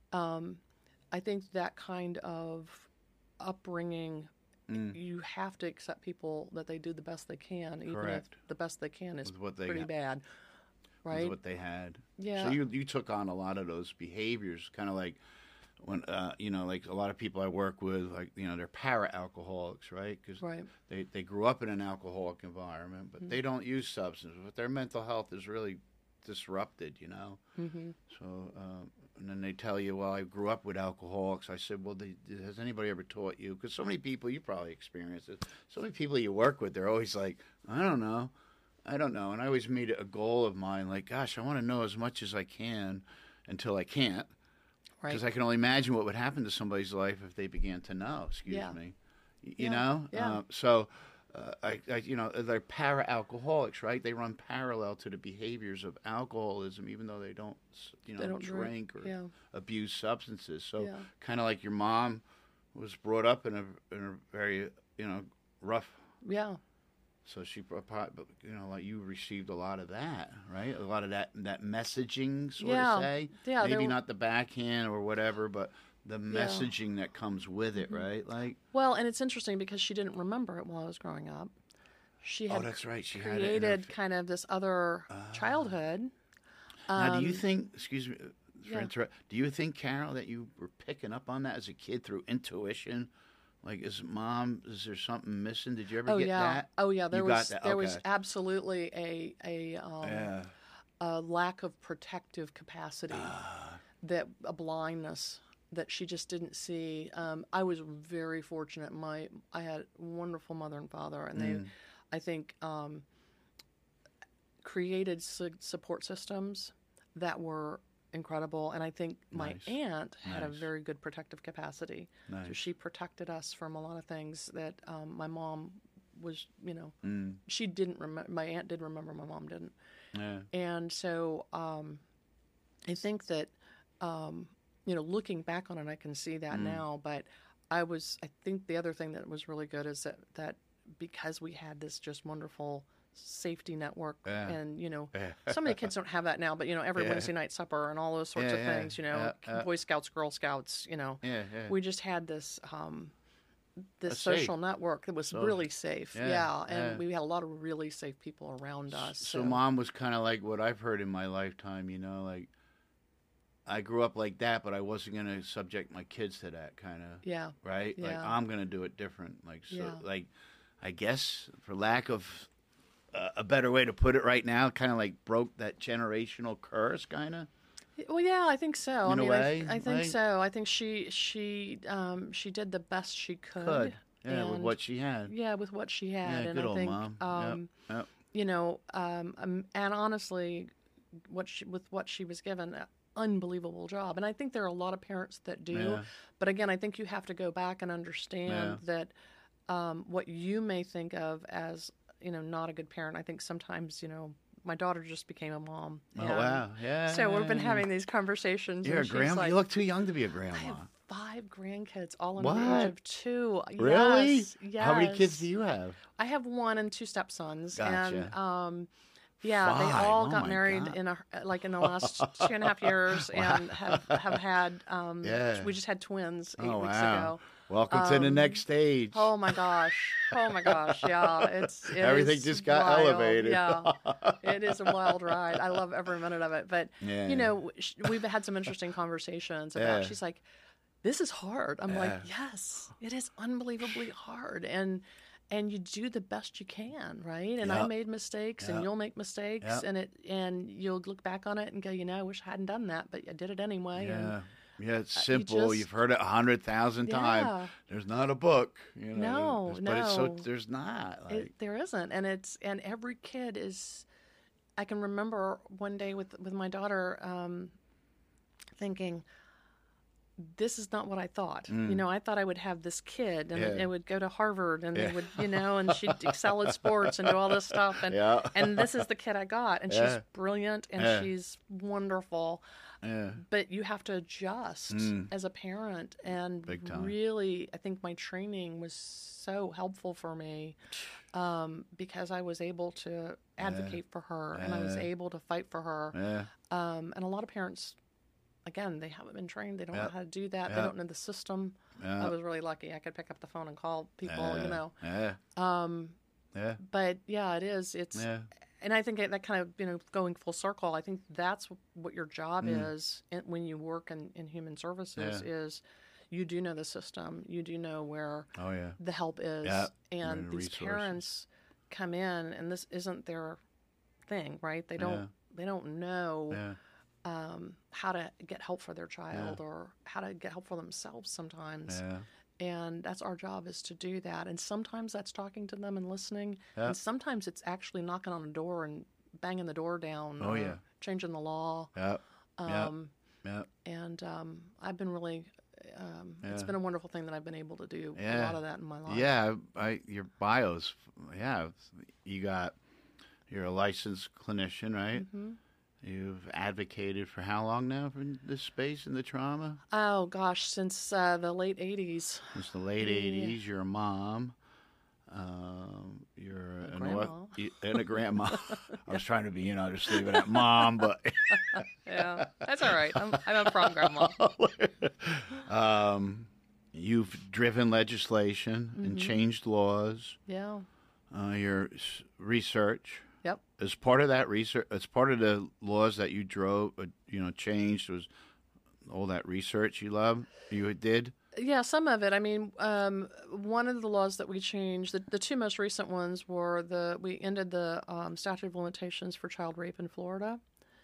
um, I think that kind of upbringing, mm. you have to accept people that they do the best they can, even Correct. if the best they can is what they pretty got. bad. Right? With what they had. Yeah. So you you took on a lot of those behaviors, kind of like when uh, you know, like a lot of people I work with, like you know, they're para-alcoholics, right? Because right. they they grew up in an alcoholic environment, but mm-hmm. they don't use substances. But their mental health is really disrupted, you know. Mm-hmm. So um, and then they tell you, well, I grew up with alcoholics. I said, well, they, has anybody ever taught you? Because so many people, you probably experienced it. So many people you work with, they're always like, I don't know. I don't know. And I always made it a goal of mine, like, gosh, I want to know as much as I can until I can't. Because right. I can only imagine what would happen to somebody's life if they began to know, excuse yeah. me. You yeah. know? Yeah. Uh, so, uh, I, I, you know, they're para-alcoholics, right? They run parallel to the behaviors of alcoholism, even though they don't, you know, don't drink, drink or yeah. abuse substances. So yeah. kind of like your mom was brought up in a, in a very, you know, rough... Yeah. So she, you know, like you received a lot of that, right? A lot of that that messaging, sort yeah. of say. Yeah. Maybe were... not the backhand or whatever, but the messaging yeah. that comes with it, mm-hmm. right? Like. Well, and it's interesting because she didn't remember it while I was growing up. She had oh, that's right. She created had it kind of this other uh, childhood. Now, um, do you think? Excuse me. For yeah. interrupt, do you think, Carol, that you were picking up on that as a kid through intuition? Like, is mom, is there something missing? Did you ever oh, get yeah. that? Oh, yeah. There you was got that? there okay. was absolutely a a, um, yeah. a lack of protective capacity, uh, that a blindness that she just didn't see. Um, I was very fortunate. My I had a wonderful mother and father, and they, mm. I think, um, created su- support systems that were incredible. And I think my nice. aunt had nice. a very good protective capacity. Nice. So she protected us from a lot of things that um, my mom was, you know, mm. she didn't remember. My aunt did remember, my mom didn't. Yeah. And so um, I think that, um, you know, looking back on it, I can see that mm. now. But I was, I think the other thing that was really good is that, that because we had this just wonderful safety network, yeah. and you know, yeah. so many kids don't have that now, but you know, every yeah. Wednesday night supper and all those sorts yeah, of yeah. things, you know, yeah, yeah. Boy Scouts, Girl Scouts, you know, yeah, yeah. we just had this um, this That's social safe. network that was so, really safe, yeah, yeah, and yeah. we had a lot of really safe people around us. So, so. mom was kind of like what I've heard in my lifetime, you know, like I grew up like that, but I wasn't going to subject my kids to that kind of, yeah, right? yeah. Like I'm going to do it different, like so, yeah. like I guess for lack of uh, a better way to put it right now, kind of like broke that generational curse, kind of. Well, yeah, I think so. In I a mean, way, I, I think right? so. I think she she um, she did the best she could. Could. Yeah, and, with what she had. Yeah, with what she had. Yeah, and good I old think, mom. Um, yep. Yep. you know, um, um, and honestly, what she, with what she was given, an unbelievable job. And I think there are a lot of parents that do. Yeah. But again, I think you have to go back and understand Yeah. that um, what you may think of as, you know, not a good parent, I think sometimes, you know, my daughter just became a mom. Oh, wow. Yeah. So we've been having these conversations. You're a and she's grandma? like, You look too young to be a I grandma. have five grandkids, all under the What? age of two. Really? Yes, yes. How many kids do you have? I have one and two stepsons. Gotcha. And um, yeah, Five. they all Oh got my married God. in a like in the last two and a half years, and have have had. Um, Yeah. We just had twins eight Oh, weeks wow. ago. Welcome to the Um, next stage. Oh my gosh! Oh my gosh! Yeah, it's it Everything is just got wild. elevated. Yeah, it is a wild ride. I love every minute of it. But Yeah. you know, sh- we've had some interesting conversations about. Yeah. She's like, "This is hard." I'm Yeah. like, "Yes, it is unbelievably hard." And and you do the best you can, right? And I Yep. made mistakes, and Yep. you'll make mistakes, Yep. and it and you'll look back on it and go, "You know, I wish I hadn't done that, but I did it anyway." And, Yeah. Yeah, it's Uh, you simple. just- You've heard it a hundred thousand times. Yeah. There's not a book. You know, No, there's- but it's so no. there's not. Like, It, there isn't, and it's and every kid is. I can remember one day with with my daughter, um, thinking, "This is not what I thought." Mm. You know, I thought I would have this kid, and Yeah. it would go to Harvard, and Yeah. it would, you know, and she'd excel at sports and do all this stuff, and yeah. and this is the kid I got, and Yeah. she's brilliant and Yeah. she's wonderful. yeah. But you have to adjust Mm. as a parent, and Big time. really, I think my training was so helpful for me um, because I was able to advocate for her, and I was Yeah. able to fight for her. Yeah. Um, and a lot of parents, again, they haven't been trained. They don't Yep. know how to do that. Yep. They don't know the system. Yep. I was really lucky. I could pick up the phone and call people, Yeah. you know. Yeah. Um, Yeah. but yeah, it is. It's, Yeah. and I think that kind of, you know, going full circle, I think that's what your job Mm. is in, when you work in, in human services Yeah. is you do know the system. You do know where Oh yeah. the help is. Yep. And And these resources. parents come in and this isn't their thing, right? They don't, Yeah. they don't know Yeah. um, how to get help for their child or how to get help for themselves sometimes. Yeah. And that's our job is to do that. And sometimes that's talking to them and listening. Yeah. And sometimes it's actually knocking on the door and banging the door down. Oh, or yeah. changing the law. Yeah. Yeah. Um, Yeah. And um, I've been really, um, it's Yeah. been a wonderful thing that I've been able to do a Yeah. lot of that in my life. Yeah, I your bios. Yeah, you got. You're a licensed clinician, right? Mm-hmm. You've advocated for how long now for this space in the trauma? Oh, gosh, since uh, the late eighties. Since the late Yeah. eighties. You're a mom. Um, you're A an grandma. or- y- and a grandma. I was trying to be, you know, just leave it at mom, but Yeah, that's all right. I'm, I'm a prom grandma. um, you've driven legislation and Mhm. changed laws. Yeah. Uh, your s- research. Yep. As part of that research, as part of the laws that you drove, uh, you know, changed was all that research you love, you did. Yeah, some of it. I mean, um, one of the laws that we changed, the, the two most recent ones were the we ended the um, statute of limitations for child rape in Florida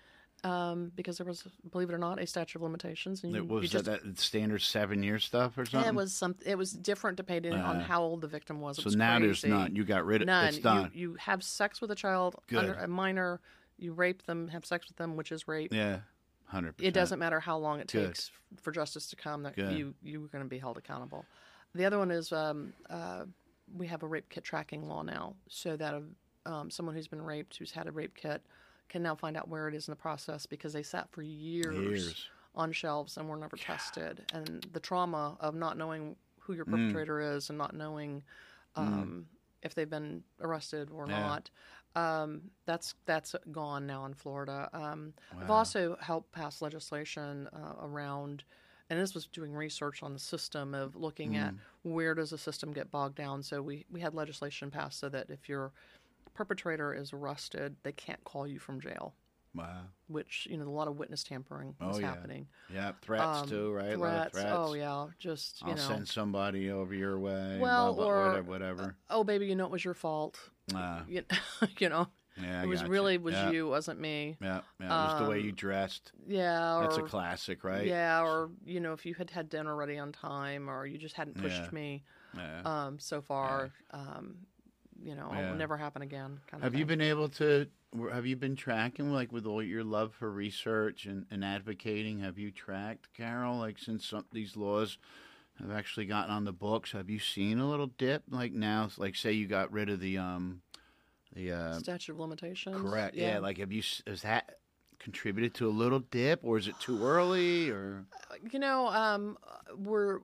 um, because there was, believe it or not, a statute of limitations. And It you, was you just, that, that standard seven year stuff or something. it was some. It was different depending on Uh, how old the victim was. It so was now there's crazy. none. You got rid of None. It's done. You, you have sex with a child Good. under a minor. You rape them, have sex with them, which is rape. yeah, hundred percent. It doesn't matter how long it Good. takes for justice to come. That Good. you you are going to be held accountable. The other one is um, uh, we have a rape kit tracking law now, so that um, someone who's been raped, who's had a rape kit, can now find out where it is in the process because they sat for years, Years. on shelves and were never tested. And the trauma of not knowing who your Mm. perpetrator is and not knowing um, if they've been arrested or Yeah. not. Um, that's that's gone now in Florida. Um, I've Wow. also helped pass legislation uh, around, and this was doing research on the system of looking at where does the system get bogged down. So we, we had legislation passed so that if your perpetrator is arrested, they can't call you from jail, Wow. which, you know, a lot of witness tampering Oh, is yeah. happening. Yeah, threats Um, too, right? A lot of Threats, threats. oh yeah, just, you I'll know, send somebody over your way. Well, blah, blah, or- whatever. whatever. oh baby, you know it was your fault. Ah, You, you know, yeah, I it was gotcha. really was yeah, you, wasn't me. Yeah, yeah. It was the way Um, you dressed. Yeah, or That's a classic, right? yeah, or you know, if you had had dinner ready on time, or you just hadn't pushed Yeah. me Yeah. um, so far, um, you know, it Yeah. will never happen again. Kind Have of you thing. been able to? Have you been tracking, like, with all your love for research and, and advocating? Have you tracked, Carol, like, since some, these laws have actually gotten on the books? Have you seen a little dip, like now? Like, say you got rid of the um, the uh, statute of limitations? correct, yeah. Like, have you s- has that contributed to a little dip, or is it too early, or You know, um, we're.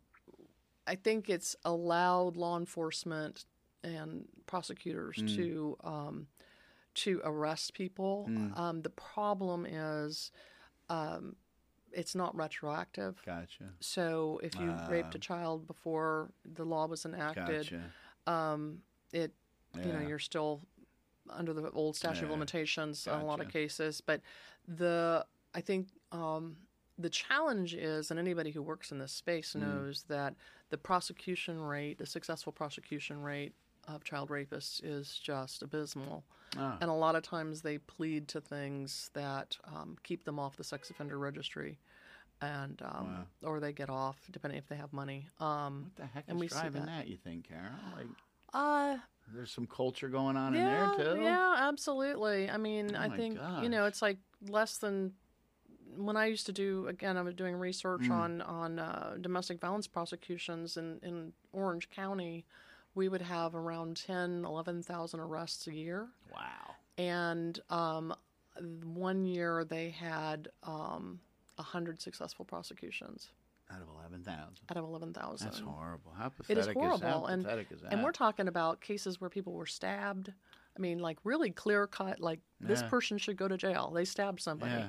I think it's allowed law enforcement and prosecutors Mm. to um, to arrest people. Mm. Um, the problem is, um, it's not retroactive. gotcha, So if you raped Ah. a child before the law was enacted, gotcha, um, it yeah. you know you're still under the old statute of Yeah. limitations in a lot of Gotcha. cases. But the I think um, the challenge is, and anybody who works in this space Mm. knows that the prosecution rate, the successful prosecution rate of child rapists is just abysmal. Ah, And a lot of times they plead to things that um, keep them off the sex offender registry, and um, Wow. or they get off depending if they have money. Um, what the heck and is we see driving that. that? You think, Carol? Like, uh, there's some culture going on yeah, in there too. yeah, absolutely. I mean, Oh I my think you know gosh. it's like less than when I used to do. Again, I was doing research Mm. on on uh, domestic violence prosecutions in in Orange County. We would have around ten, eleven thousand arrests a year. Wow. And um, one year they had um, one hundred successful prosecutions Out of eleven thousand. out of eleven thousand. That's horrible. How It pathetic is horrible. is that? How and, pathetic is that? and we're talking about cases where people were stabbed. I mean, like really clear cut, like this Yeah. person should go to jail. They stabbed somebody. Yeah.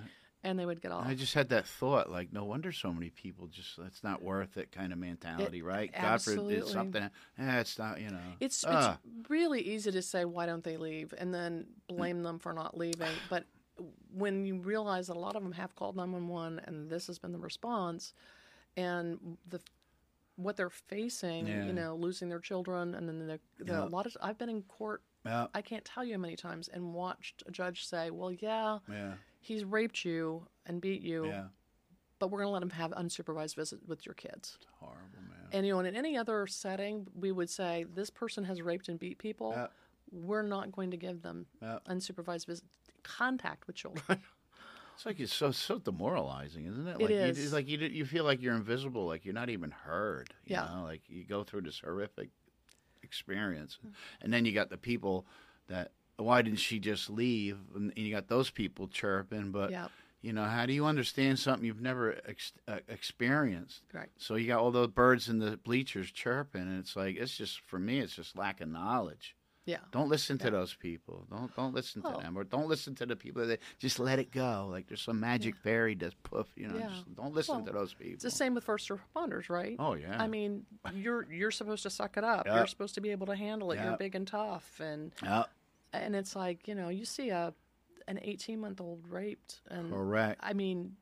and they would get off. I just had that thought, like, no wonder so many people just, it's not worth it kind of mentality, it, right? Absolutely. God forbid something, eh, it's not, you know. It's, uh. it's really easy to say, why don't they leave? And then blame them for not leaving. But when you realize that a lot of them have called nine one one and this has been the response, and the what they're facing, yeah. you know, losing their children, and then the, the, yeah. a lot of, I've been in court, yeah. I can't tell you how many times, and watched a judge say, well, yeah. yeah. he's raped you and beat you, yeah. but we're going to let him have unsupervised visit with your kids. It's horrible, man. And, you know, and in any other setting, we would say, this person has raped and beat people. Yeah. We're not going to give them yeah. unsupervised visit, contact with children. It's like it's so so demoralizing, isn't it? It Like is. You, it's like you you feel like you're invisible, like you're not even heard. You Yeah. know? Like you go through this horrific experience, and then you got the people that, why didn't she just leave? And you got those people chirping, but Yep. you know, how do you understand something you've never ex- uh, experienced? Right. So you got all those birds in the bleachers chirping, and it's like, it's just, for me, it's just lack of knowledge. Yeah. Don't listen to Yeah. those people. Don't don't listen Well- to them, or don't listen to the people that just let it go. Like there's some magic Yeah. fairy does poof. You know, Yeah. just don't listen Well, to those people. It's the same with first responders, right? Oh yeah. I mean, you're you're supposed to suck it up. Yep. You're supposed to be able to handle it. You're Yep. big and tough, and Yep. and it's like, you know, you see a an eighteen month old raped, and Correct. I mean,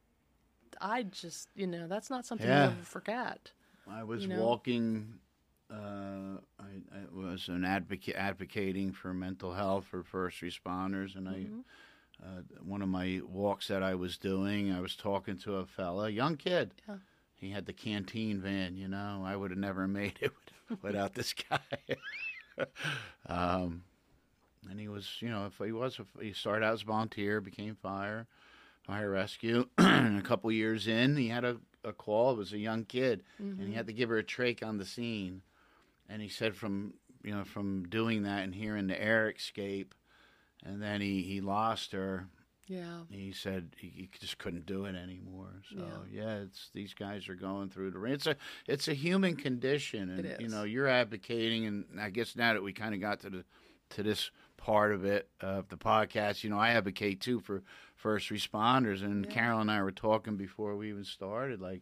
I just, you know, that's not something Yeah. you ever forget. I was you know? walking. Uh, I, I was an advocate advocating for mental health for first responders, and Mhm. I, uh, one of my walks that I was doing, I was talking to a fella, young kid. Yeah. He had the canteen van. You know, I would have never made it without this guy. um, and he was, you know, if he was, if he started out as a volunteer, became fire, fire rescue. And a couple years in, he had a, a call. It was a young kid, Mm-hmm. and he had to give her a trach on the scene. And he said from, you know, from doing that and hearing the air escape, and then he, he lost her. Yeah. He said he, he just couldn't do it anymore. So Yeah. yeah. it's these guys are going through the. It's a it's a human condition, and It you is. know you're advocating, and I guess now that we kind of got to the to this part of it of the podcast, you know, I advocate too for first responders, and Yeah. Carol and I were talking before we even started. Like,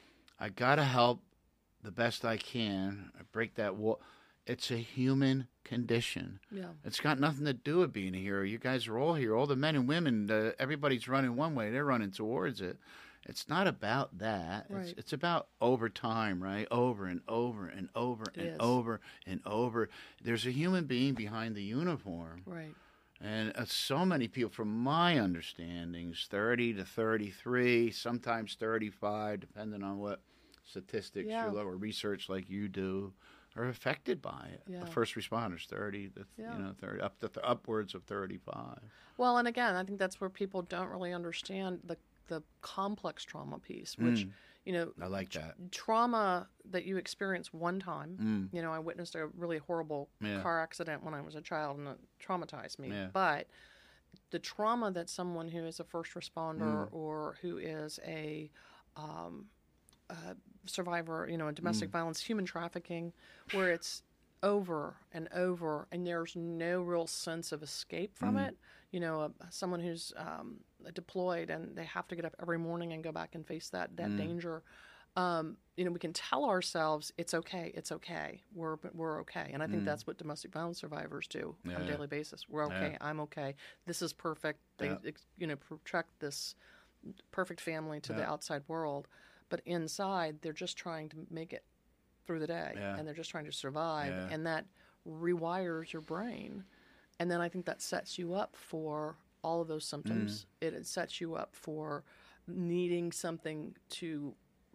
I gotta help the best I can. I break that wall. It's a human condition. Yeah. It's got nothing to do with being a hero. You guys are all here. All the men and women, uh, everybody's running one way. They're running towards it. It's not about that. Right. It's, it's about over time, right? Over and over and over It and is. over and over. There's a human being behind the uniform. Right. And uh, so many people, from my understandings, thirty to thirty-three, sometimes thirty-five, depending on what statistics Yeah. you look or research like you do, are affected by it. Yeah. First responders, thirty, to, Yeah. you know, thirty up to th- upwards of thirty-five. Well, and again, I think that's where people don't really understand the the complex trauma piece, which, Mm. you know, I like that. trauma that you experience one time. Mm. You know, I witnessed a really horrible Yeah. car accident when I was a child, and it traumatized me. Yeah. But the trauma that someone who is a first responder Mm. or who is a um, uh, survivor, you know, in domestic Mm. violence, human trafficking, where it's over and over, and there's no real sense of escape from Mm. it. You know, uh, someone who's um, deployed and they have to get up every morning and go back and face that that Mm. danger. Um, you know, we can tell ourselves it's okay, it's okay, we're we're okay, and I think Mm. that's what domestic violence survivors do on Yeah. a daily basis. We're okay, Yeah. I'm okay, this is perfect. They, Yeah. ex- you know, project this perfect family to the Yeah. outside world, but inside they're just trying to make it through the day, Yeah. and they're just trying to survive, Yeah. and that rewires your brain, and then I think that sets you up for all of those symptoms. Mm. It, it sets you up for needing something to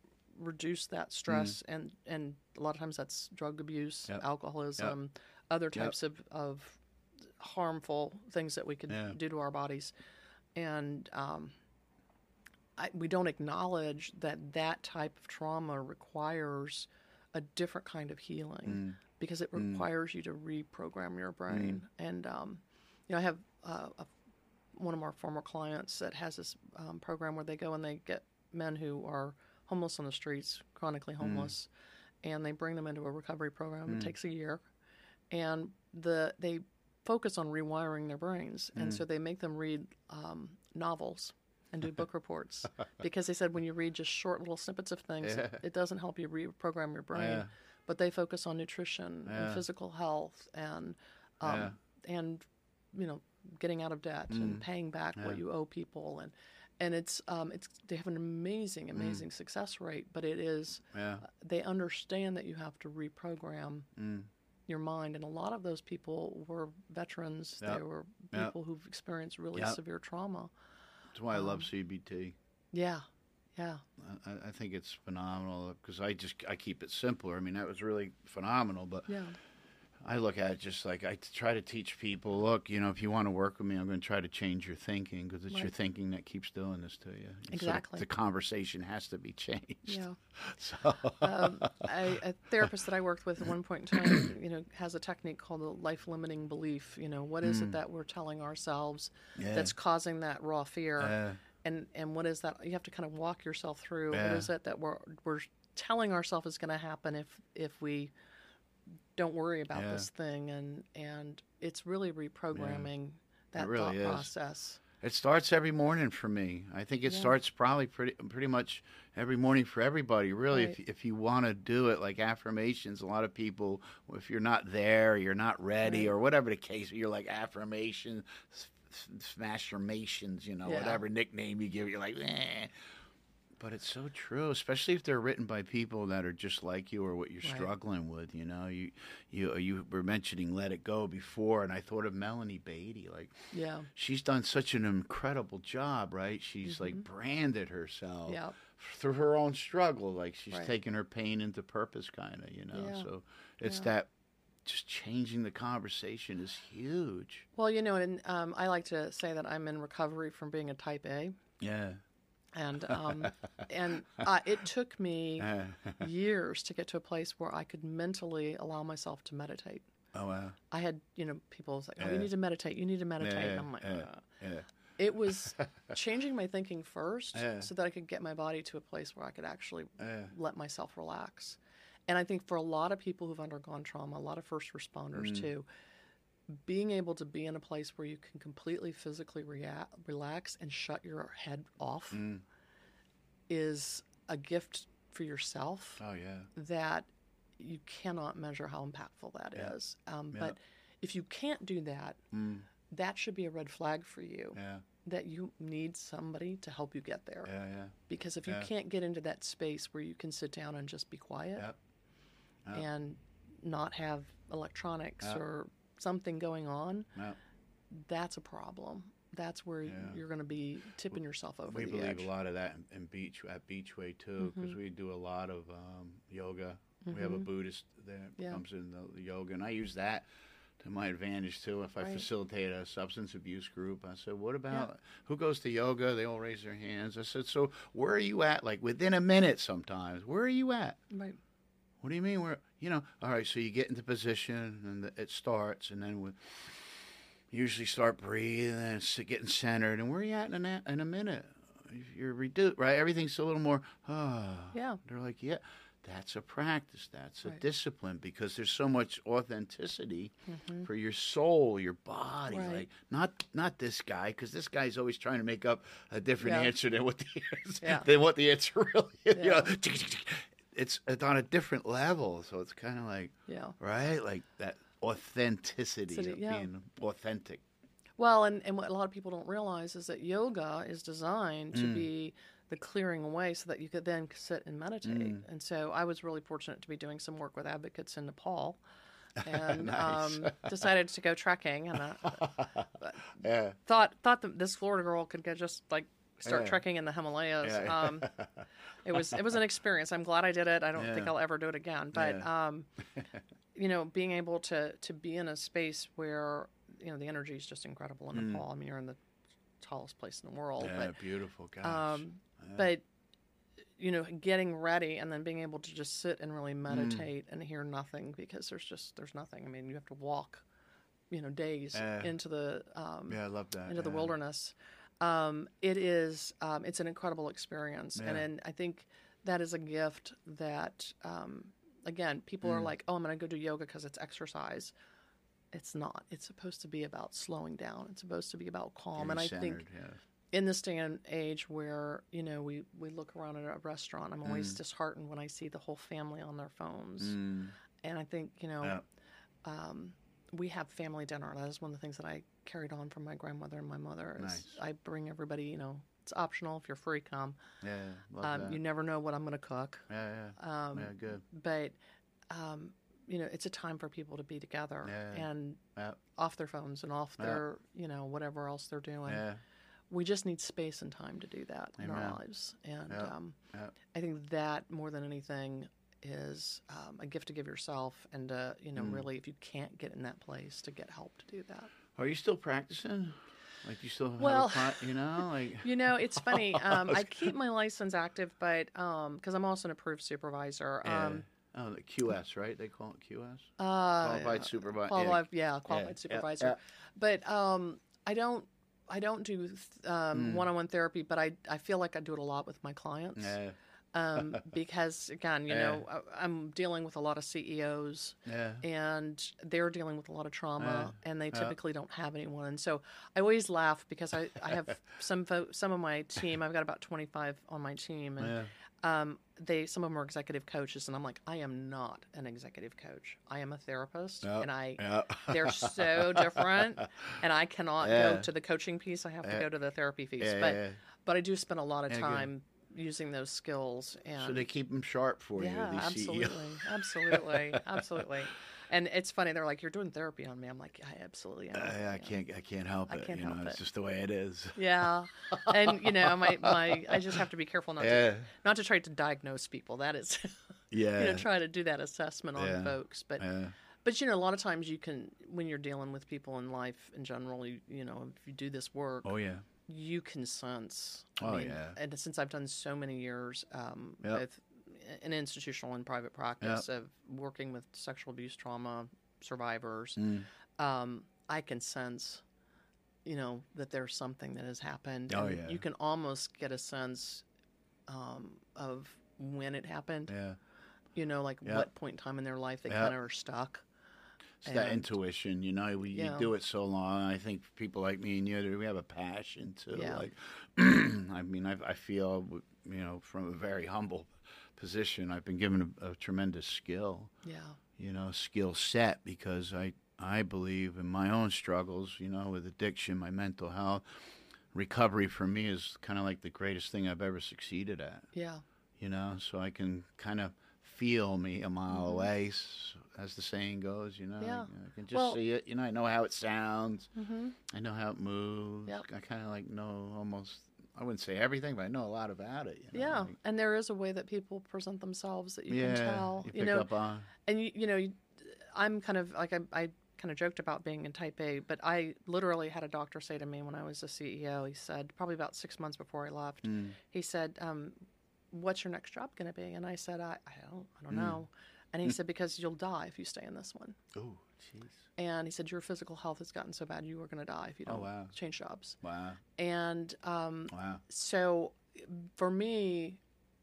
reduce that stress, and and a lot of times that's drug abuse, Yep. alcoholism, other types of, of harmful things that we could Yeah. do to our bodies, and um, I, we don't acknowledge that that type of trauma requires a different kind of healing Mm. because it Mm. requires you to reprogram your brain. And um, you know, I have uh, a, one of our former clients that has this um, program where they go and they get men who are homeless on the streets, chronically homeless, and they bring them into a recovery program. Mm. It takes a year, and the they focus on rewiring their brains, and Mm. so they make them read um, novels. and do book reports because they said when you read just short little snippets of things, Yeah. it, it doesn't help you reprogram your brain. Yeah. But they focus on nutrition Yeah. and physical health and um, Yeah. and you know getting out of debt Mm. and paying back Yeah. what you owe people and and it's um, it's they have an amazing amazing Mm. success rate. But it is Yeah. they understand that you have to reprogram Mm. your mind, and a lot of those people were veterans. Yep. They were Yep. people who've experienced really Yep. severe trauma. That's why I Um, love C B T. Yeah, yeah, I, I think it's phenomenal because I just I keep it simpler. I mean, that was really phenomenal, but yeah, I look at it just like I try to teach people, look, you know, if you want to work with me, I'm going to try to change your thinking because it's your Right. thinking that keeps doing this to you. And so Exactly. the conversation has to be changed. yeah. So, um, I, a therapist that I worked with at one point in time, you know, has a technique called the life-limiting belief. You know, what is it that we're telling ourselves yeah. that's causing that raw fear, Uh, and and what is that? You have to kind of walk yourself through. Yeah. What is it that we're we're telling ourselves is going to happen if if we don't worry about Yeah. this thing, and and it's really reprogramming that really thought is. process. It starts every morning for me. I think it Yeah. starts probably pretty pretty much every morning for everybody. Really, Right. if if you want to do it, like affirmations, a lot of people, if you're not there, you're not ready, Right. or whatever the case, you're like affirmation, s- s- smashformations, you know, Yeah. whatever nickname you give, it, you're like, eh. But it's so true, especially if they're written by people that are just like you or what you're Right. struggling with. You know, you you you were mentioning "Let It Go" before, and I thought of Melanie Beatty, like. Yeah, She's done such an incredible job, right? She's like branded herself yeah, through her own struggle. Like she's Right. taken her pain into purpose, kind of, you know? Yeah. So it's Yeah. that just changing the conversation is huge. Well, you know, and um, I like to say that I'm in recovery from being a type A. Yeah. And um, and uh, it took me years to get to a place where I could mentally allow myself to meditate. Oh, wow. I had, you know, people was like, "Oh, Yeah. you need to meditate. You need to meditate." Yeah, and I'm like, yeah, uh. yeah. It was changing my thinking first, Yeah. so that I could get my body to a place where I could actually Yeah. let myself relax. And I think for a lot of people who've undergone trauma, a lot of first responders Mm. too, being able to be in a place where you can completely physically rea- relax and shut your head off Mm. is a gift for yourself Oh, yeah. that you cannot measure how impactful that Yeah. is. Um, Yeah. But if you can't do that, Mm. that should be a red flag for you. Yeah. That you need somebody to help you get there. Yeah, yeah. Because if you Yeah. can't get into that space where you can sit down and just be quiet Yep. Yep. and not have electronics Yep. or something going on, Yep. that's a problem. That's where Yeah. you're going to be tipping yourself over We the believe edge. a lot of that in, in beach at Beachway too, because Mhm. we do a lot of um, yoga. We have a Mhm. Buddhist that Yeah. comes in the, the yoga, and I use that to my advantage too. If I Right. facilitate a substance abuse group, I said, "What about who goes to yoga?" They all raise their hands. I said, "So where are you at? Like within a minute, sometimes. Where are you at? Right. What do you mean? Where you know? All right. So you get into position, and the, it starts, and then we usually start breathing and s- getting centered. And where are you at in a, in a minute? You're reduced, right? Everything's a little more. Ah. Yeah. They're like, yeah. That's a practice. That's a Right. discipline because there's so much authenticity Mhm. for your soul, your body. Right. Like not not this guy because this guy's always trying to make up a different Yeah. answer than what the Yeah. than what the answer really is. You Yeah. know, it's it's on a different level, so it's kind of like Yeah. right, like that authenticity City- of yeah. being authentic. Well, and, and what a lot of people don't realize is that yoga is designed to Mm. be the clearing away so that you could then sit and meditate. Mm. And so I was really fortunate to be doing some work with advocates in Nepal and Nice. um, decided to go trekking and uh, Yeah. thought thought that this Florida girl could go just like start Yeah. trekking in the Himalayas. Yeah. Um, it was it was an experience. I'm glad I did it. I don't think Yeah. I'll ever do it again. But Yeah. um, you know, being able to to be in a space where you know the energy is just incredible in Mm. Nepal. I mean, you're in the tallest place in the world. Yeah, beautiful. Gosh. But um, Yeah. but you know, getting ready and then being able to just sit and Mm. really meditate and hear nothing because there's just there's nothing. I mean, you have to walk, you know, days Yeah. into the um, yeah, I love that. into the yeah. wilderness. Um, it is um, it's an incredible experience, and, Yeah. and I think that is a gift that um, again people are Mm. like, oh, I'm going to go do yoga because it's exercise. It's not. It's supposed to be about slowing down. It's supposed to be about calm, Getting and I centered, think yeah. in this day and age where, you know, we, we look around at a restaurant, I'm always mm. disheartened when I see the whole family on their phones. Mm. And I think, you know, yeah. um, we have family dinner. That is one of the things that I carried on from my grandmother and my mother. Is nice. I bring everybody, you know, it's optional. If you're free, come. Yeah, love um, that. You never know what I'm going to cook. Yeah, yeah. Um, yeah, good. But, um, you know, it's a time for people to be together yeah. and yeah. off their phones and off yeah. their, you know, whatever else they're doing. Yeah. We just need space and time to do that Amen. in our lives. And yeah. Um, yeah. I think that more than anything is um, a gift to give yourself, and uh, you know, mm. really, if you can't get in that place, to get help to do that. Are you still practicing? Like you still have well, a pot, you know, like you know, it's funny. Um, I keep my license active, but because um, I'm also an approved supervisor. Yeah. Um, oh, the Q S, right? They call it Q S. Uh, qualified supervisor. Qualified, yeah, yeah qualified yeah. supervisor. Yeah. But um, I don't. I don't do um, mm. one-on-one therapy, but I I feel like I do it a lot with my clients. Yeah. um, because again, you yeah. know, I, I'm dealing with a lot of C E Os, yeah. and they're dealing with a lot of trauma, yeah. and they typically yeah. don't have anyone. And so I always laugh because I, I have some fo- some of my team. I've got about twenty-five on my team, and yeah. um, they some of them are executive coaches, and I'm like, I am not an executive coach. I am a therapist, yep. and I yep. they're so different, and I cannot yeah. go to the coaching piece. I have yeah. to go to the therapy piece, yeah, but yeah. but I do spend a lot of yeah, time. Good. Using those skills, and so they keep them sharp for yeah, you. These absolutely, C E Os. absolutely, absolutely. And it's funny. They're like, "You're doing therapy on me." I'm like, "I absolutely am." Uh, I can't. I can't help it. I can't you know, help it's it. just the way it is. Yeah, and you know, my, my I just have to be careful not yeah. to not to try to diagnose people. That is, yeah, you know, try to do that assessment on yeah. folks. But yeah. but you know, a lot of times you can, when you're dealing with people in life in general, you, you know, if you do this work. Oh yeah. You can sense. I oh mean, yeah. And since I've done so many years, um, yep. both in institutional and private practice yep. of working with sexual abuse trauma survivors, mm. um, I can sense, you know, that there's something that has happened. Oh and yeah. You can almost get a sense um, of when it happened. Yeah. You know, like yep. what point in time in their life they yep. kind of are stuck. It's and, that intuition, you know. We yeah. you do it so long. I think people like me and you, we have a passion to yeah. like. I mean, I, I feel, you know, from a very humble position, I've been given a, a tremendous skill. Yeah. You know, skill set because I I believe in my own struggles. You know, with addiction, my mental health, recovery for me is kind of like the greatest thing I've ever succeeded at. Yeah. You know, so I can kind of feel me a mile mm-hmm. away, as the saying goes, you know. Yeah. I, I can just well, see it. You know, I know how it sounds. Mm-hmm. I know how it moves. Yep. I kind of like know almost, I wouldn't say everything, but I know a lot about it. You know? Yeah, like, and there is a way that people present themselves that you yeah, can tell. you, you pick know, up on. And, you, you know, you, I'm kind of, like, I, I kind of joked about being in type A, but I literally had a doctor say to me when I was a C E O, he said, probably about six months before I left, mm. he said, um, what's your next job going to be? And I said, I, I don't, I don't mm. know. And he said, because you'll die if you stay in this one. Oh, jeez. And he said, your physical health has gotten so bad, you are going to die if you don't oh, wow. change jobs. Wow. And um, wow. so for me,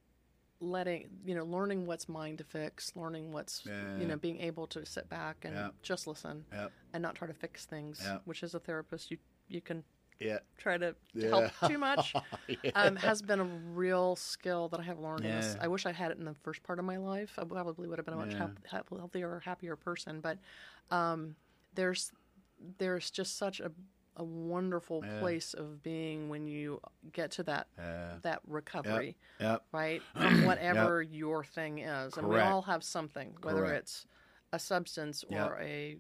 letting, you know, learning what's mine to fix, learning what's, yeah. you know, being able to sit back and yep. just listen yep. and not try to fix things, yep. which as a therapist, you, you can yeah. try to yeah. help too much, yeah. um, has been a real skill that I have learned. Yeah. In this. I wish I had it in the first part of my life. I probably would have been a much yeah. hap- healthier, happier person. But um, there's there's just such a, a wonderful yeah. place of being when you get to that yeah. that recovery, yep. Yep. right? Whatever yep. your thing is. And we all have something, whether Correct. it's a substance or yep. a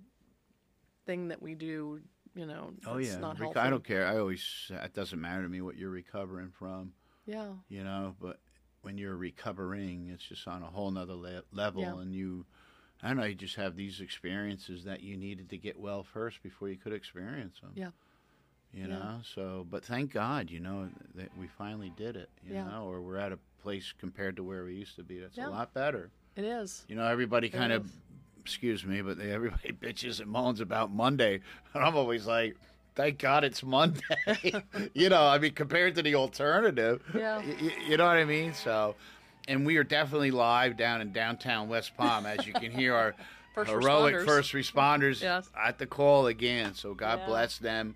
thing that we do. You know, oh it's yeah, not Reco- healthy. I don't care. I always, it doesn't matter to me what you're recovering from. Yeah. You know, but when you're recovering, it's just on a whole nother le- level, Yeah. and you, I don't know, you just have these experiences that you needed to get well first before you could experience them. Yeah. You yeah. know, so, but thank God, you know, that we finally did it, you yeah. know, or we're at a place compared to where we used to be. That's yeah. a lot better. It is. You know, everybody it kind is. of, excuse me, but they, everybody bitches and moans about Monday. And I'm always like, thank God it's Monday. You know, I mean, compared to the alternative, yeah. you, you know what I mean? So, and we are definitely live down in downtown West Palm. As you can hear our first heroic responders. first responders yes. at the call again. So God yeah. bless them.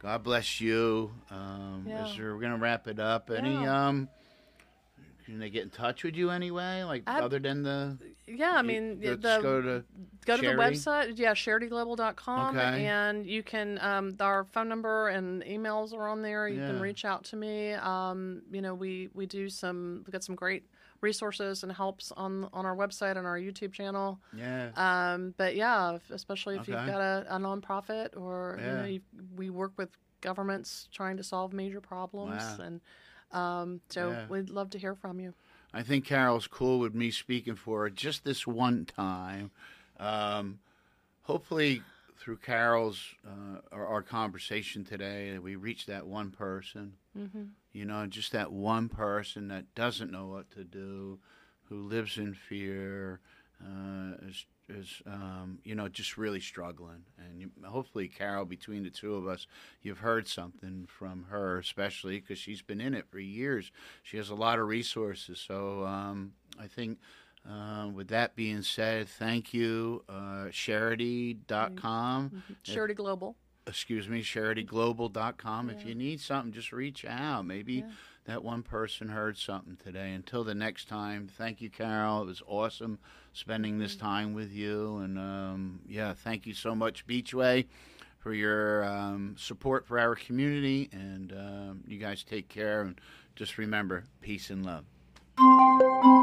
God bless you. Um, Yeah. As we're going to wrap it up, any Yeah. um, can they get in touch with you anyway? Like I- other than the Yeah, I mean, you, the, let's go to go to the Charity? website, yeah, charity global dot com, Okay. and you can, um, our phone number and emails are on there. You Yeah. can reach out to me. Um, you know, we, we do some, we've got some great resources and helps on on our website and our YouTube channel. Yeah. Um, but yeah, if- especially if Okay. you've got a, a nonprofit or, you Yeah. know, you, we work with governments trying to solve major problems. Wow. And um, so Yeah. we'd love to hear from you. I think Carol's cool with me speaking for her just this one time. Um, hopefully, through Carol's uh, our, our conversation today, we reach that one person. Mm-hmm. You know, just that one person that doesn't know what to do, who lives in fear, uh, is is um, you know, just really struggling. And you, hopefully, Carol, between the two of us, you've heard something from her, especially because she's been in it for years. She has a lot of resources. So um, I think, uh, with that being said, thank you, uh, charity dot com. Mm-hmm. Charity Global. Excuse me, charity global dot com. Yeah. If you need something, just reach out. Maybe Yeah. that one person heard something today. Until the next time, thank you, Carol. It was awesome spending this time with you. And, um, yeah, thank you so much, Beachway, for your um, support for our community. And um, you guys take care. And just remember, peace and love.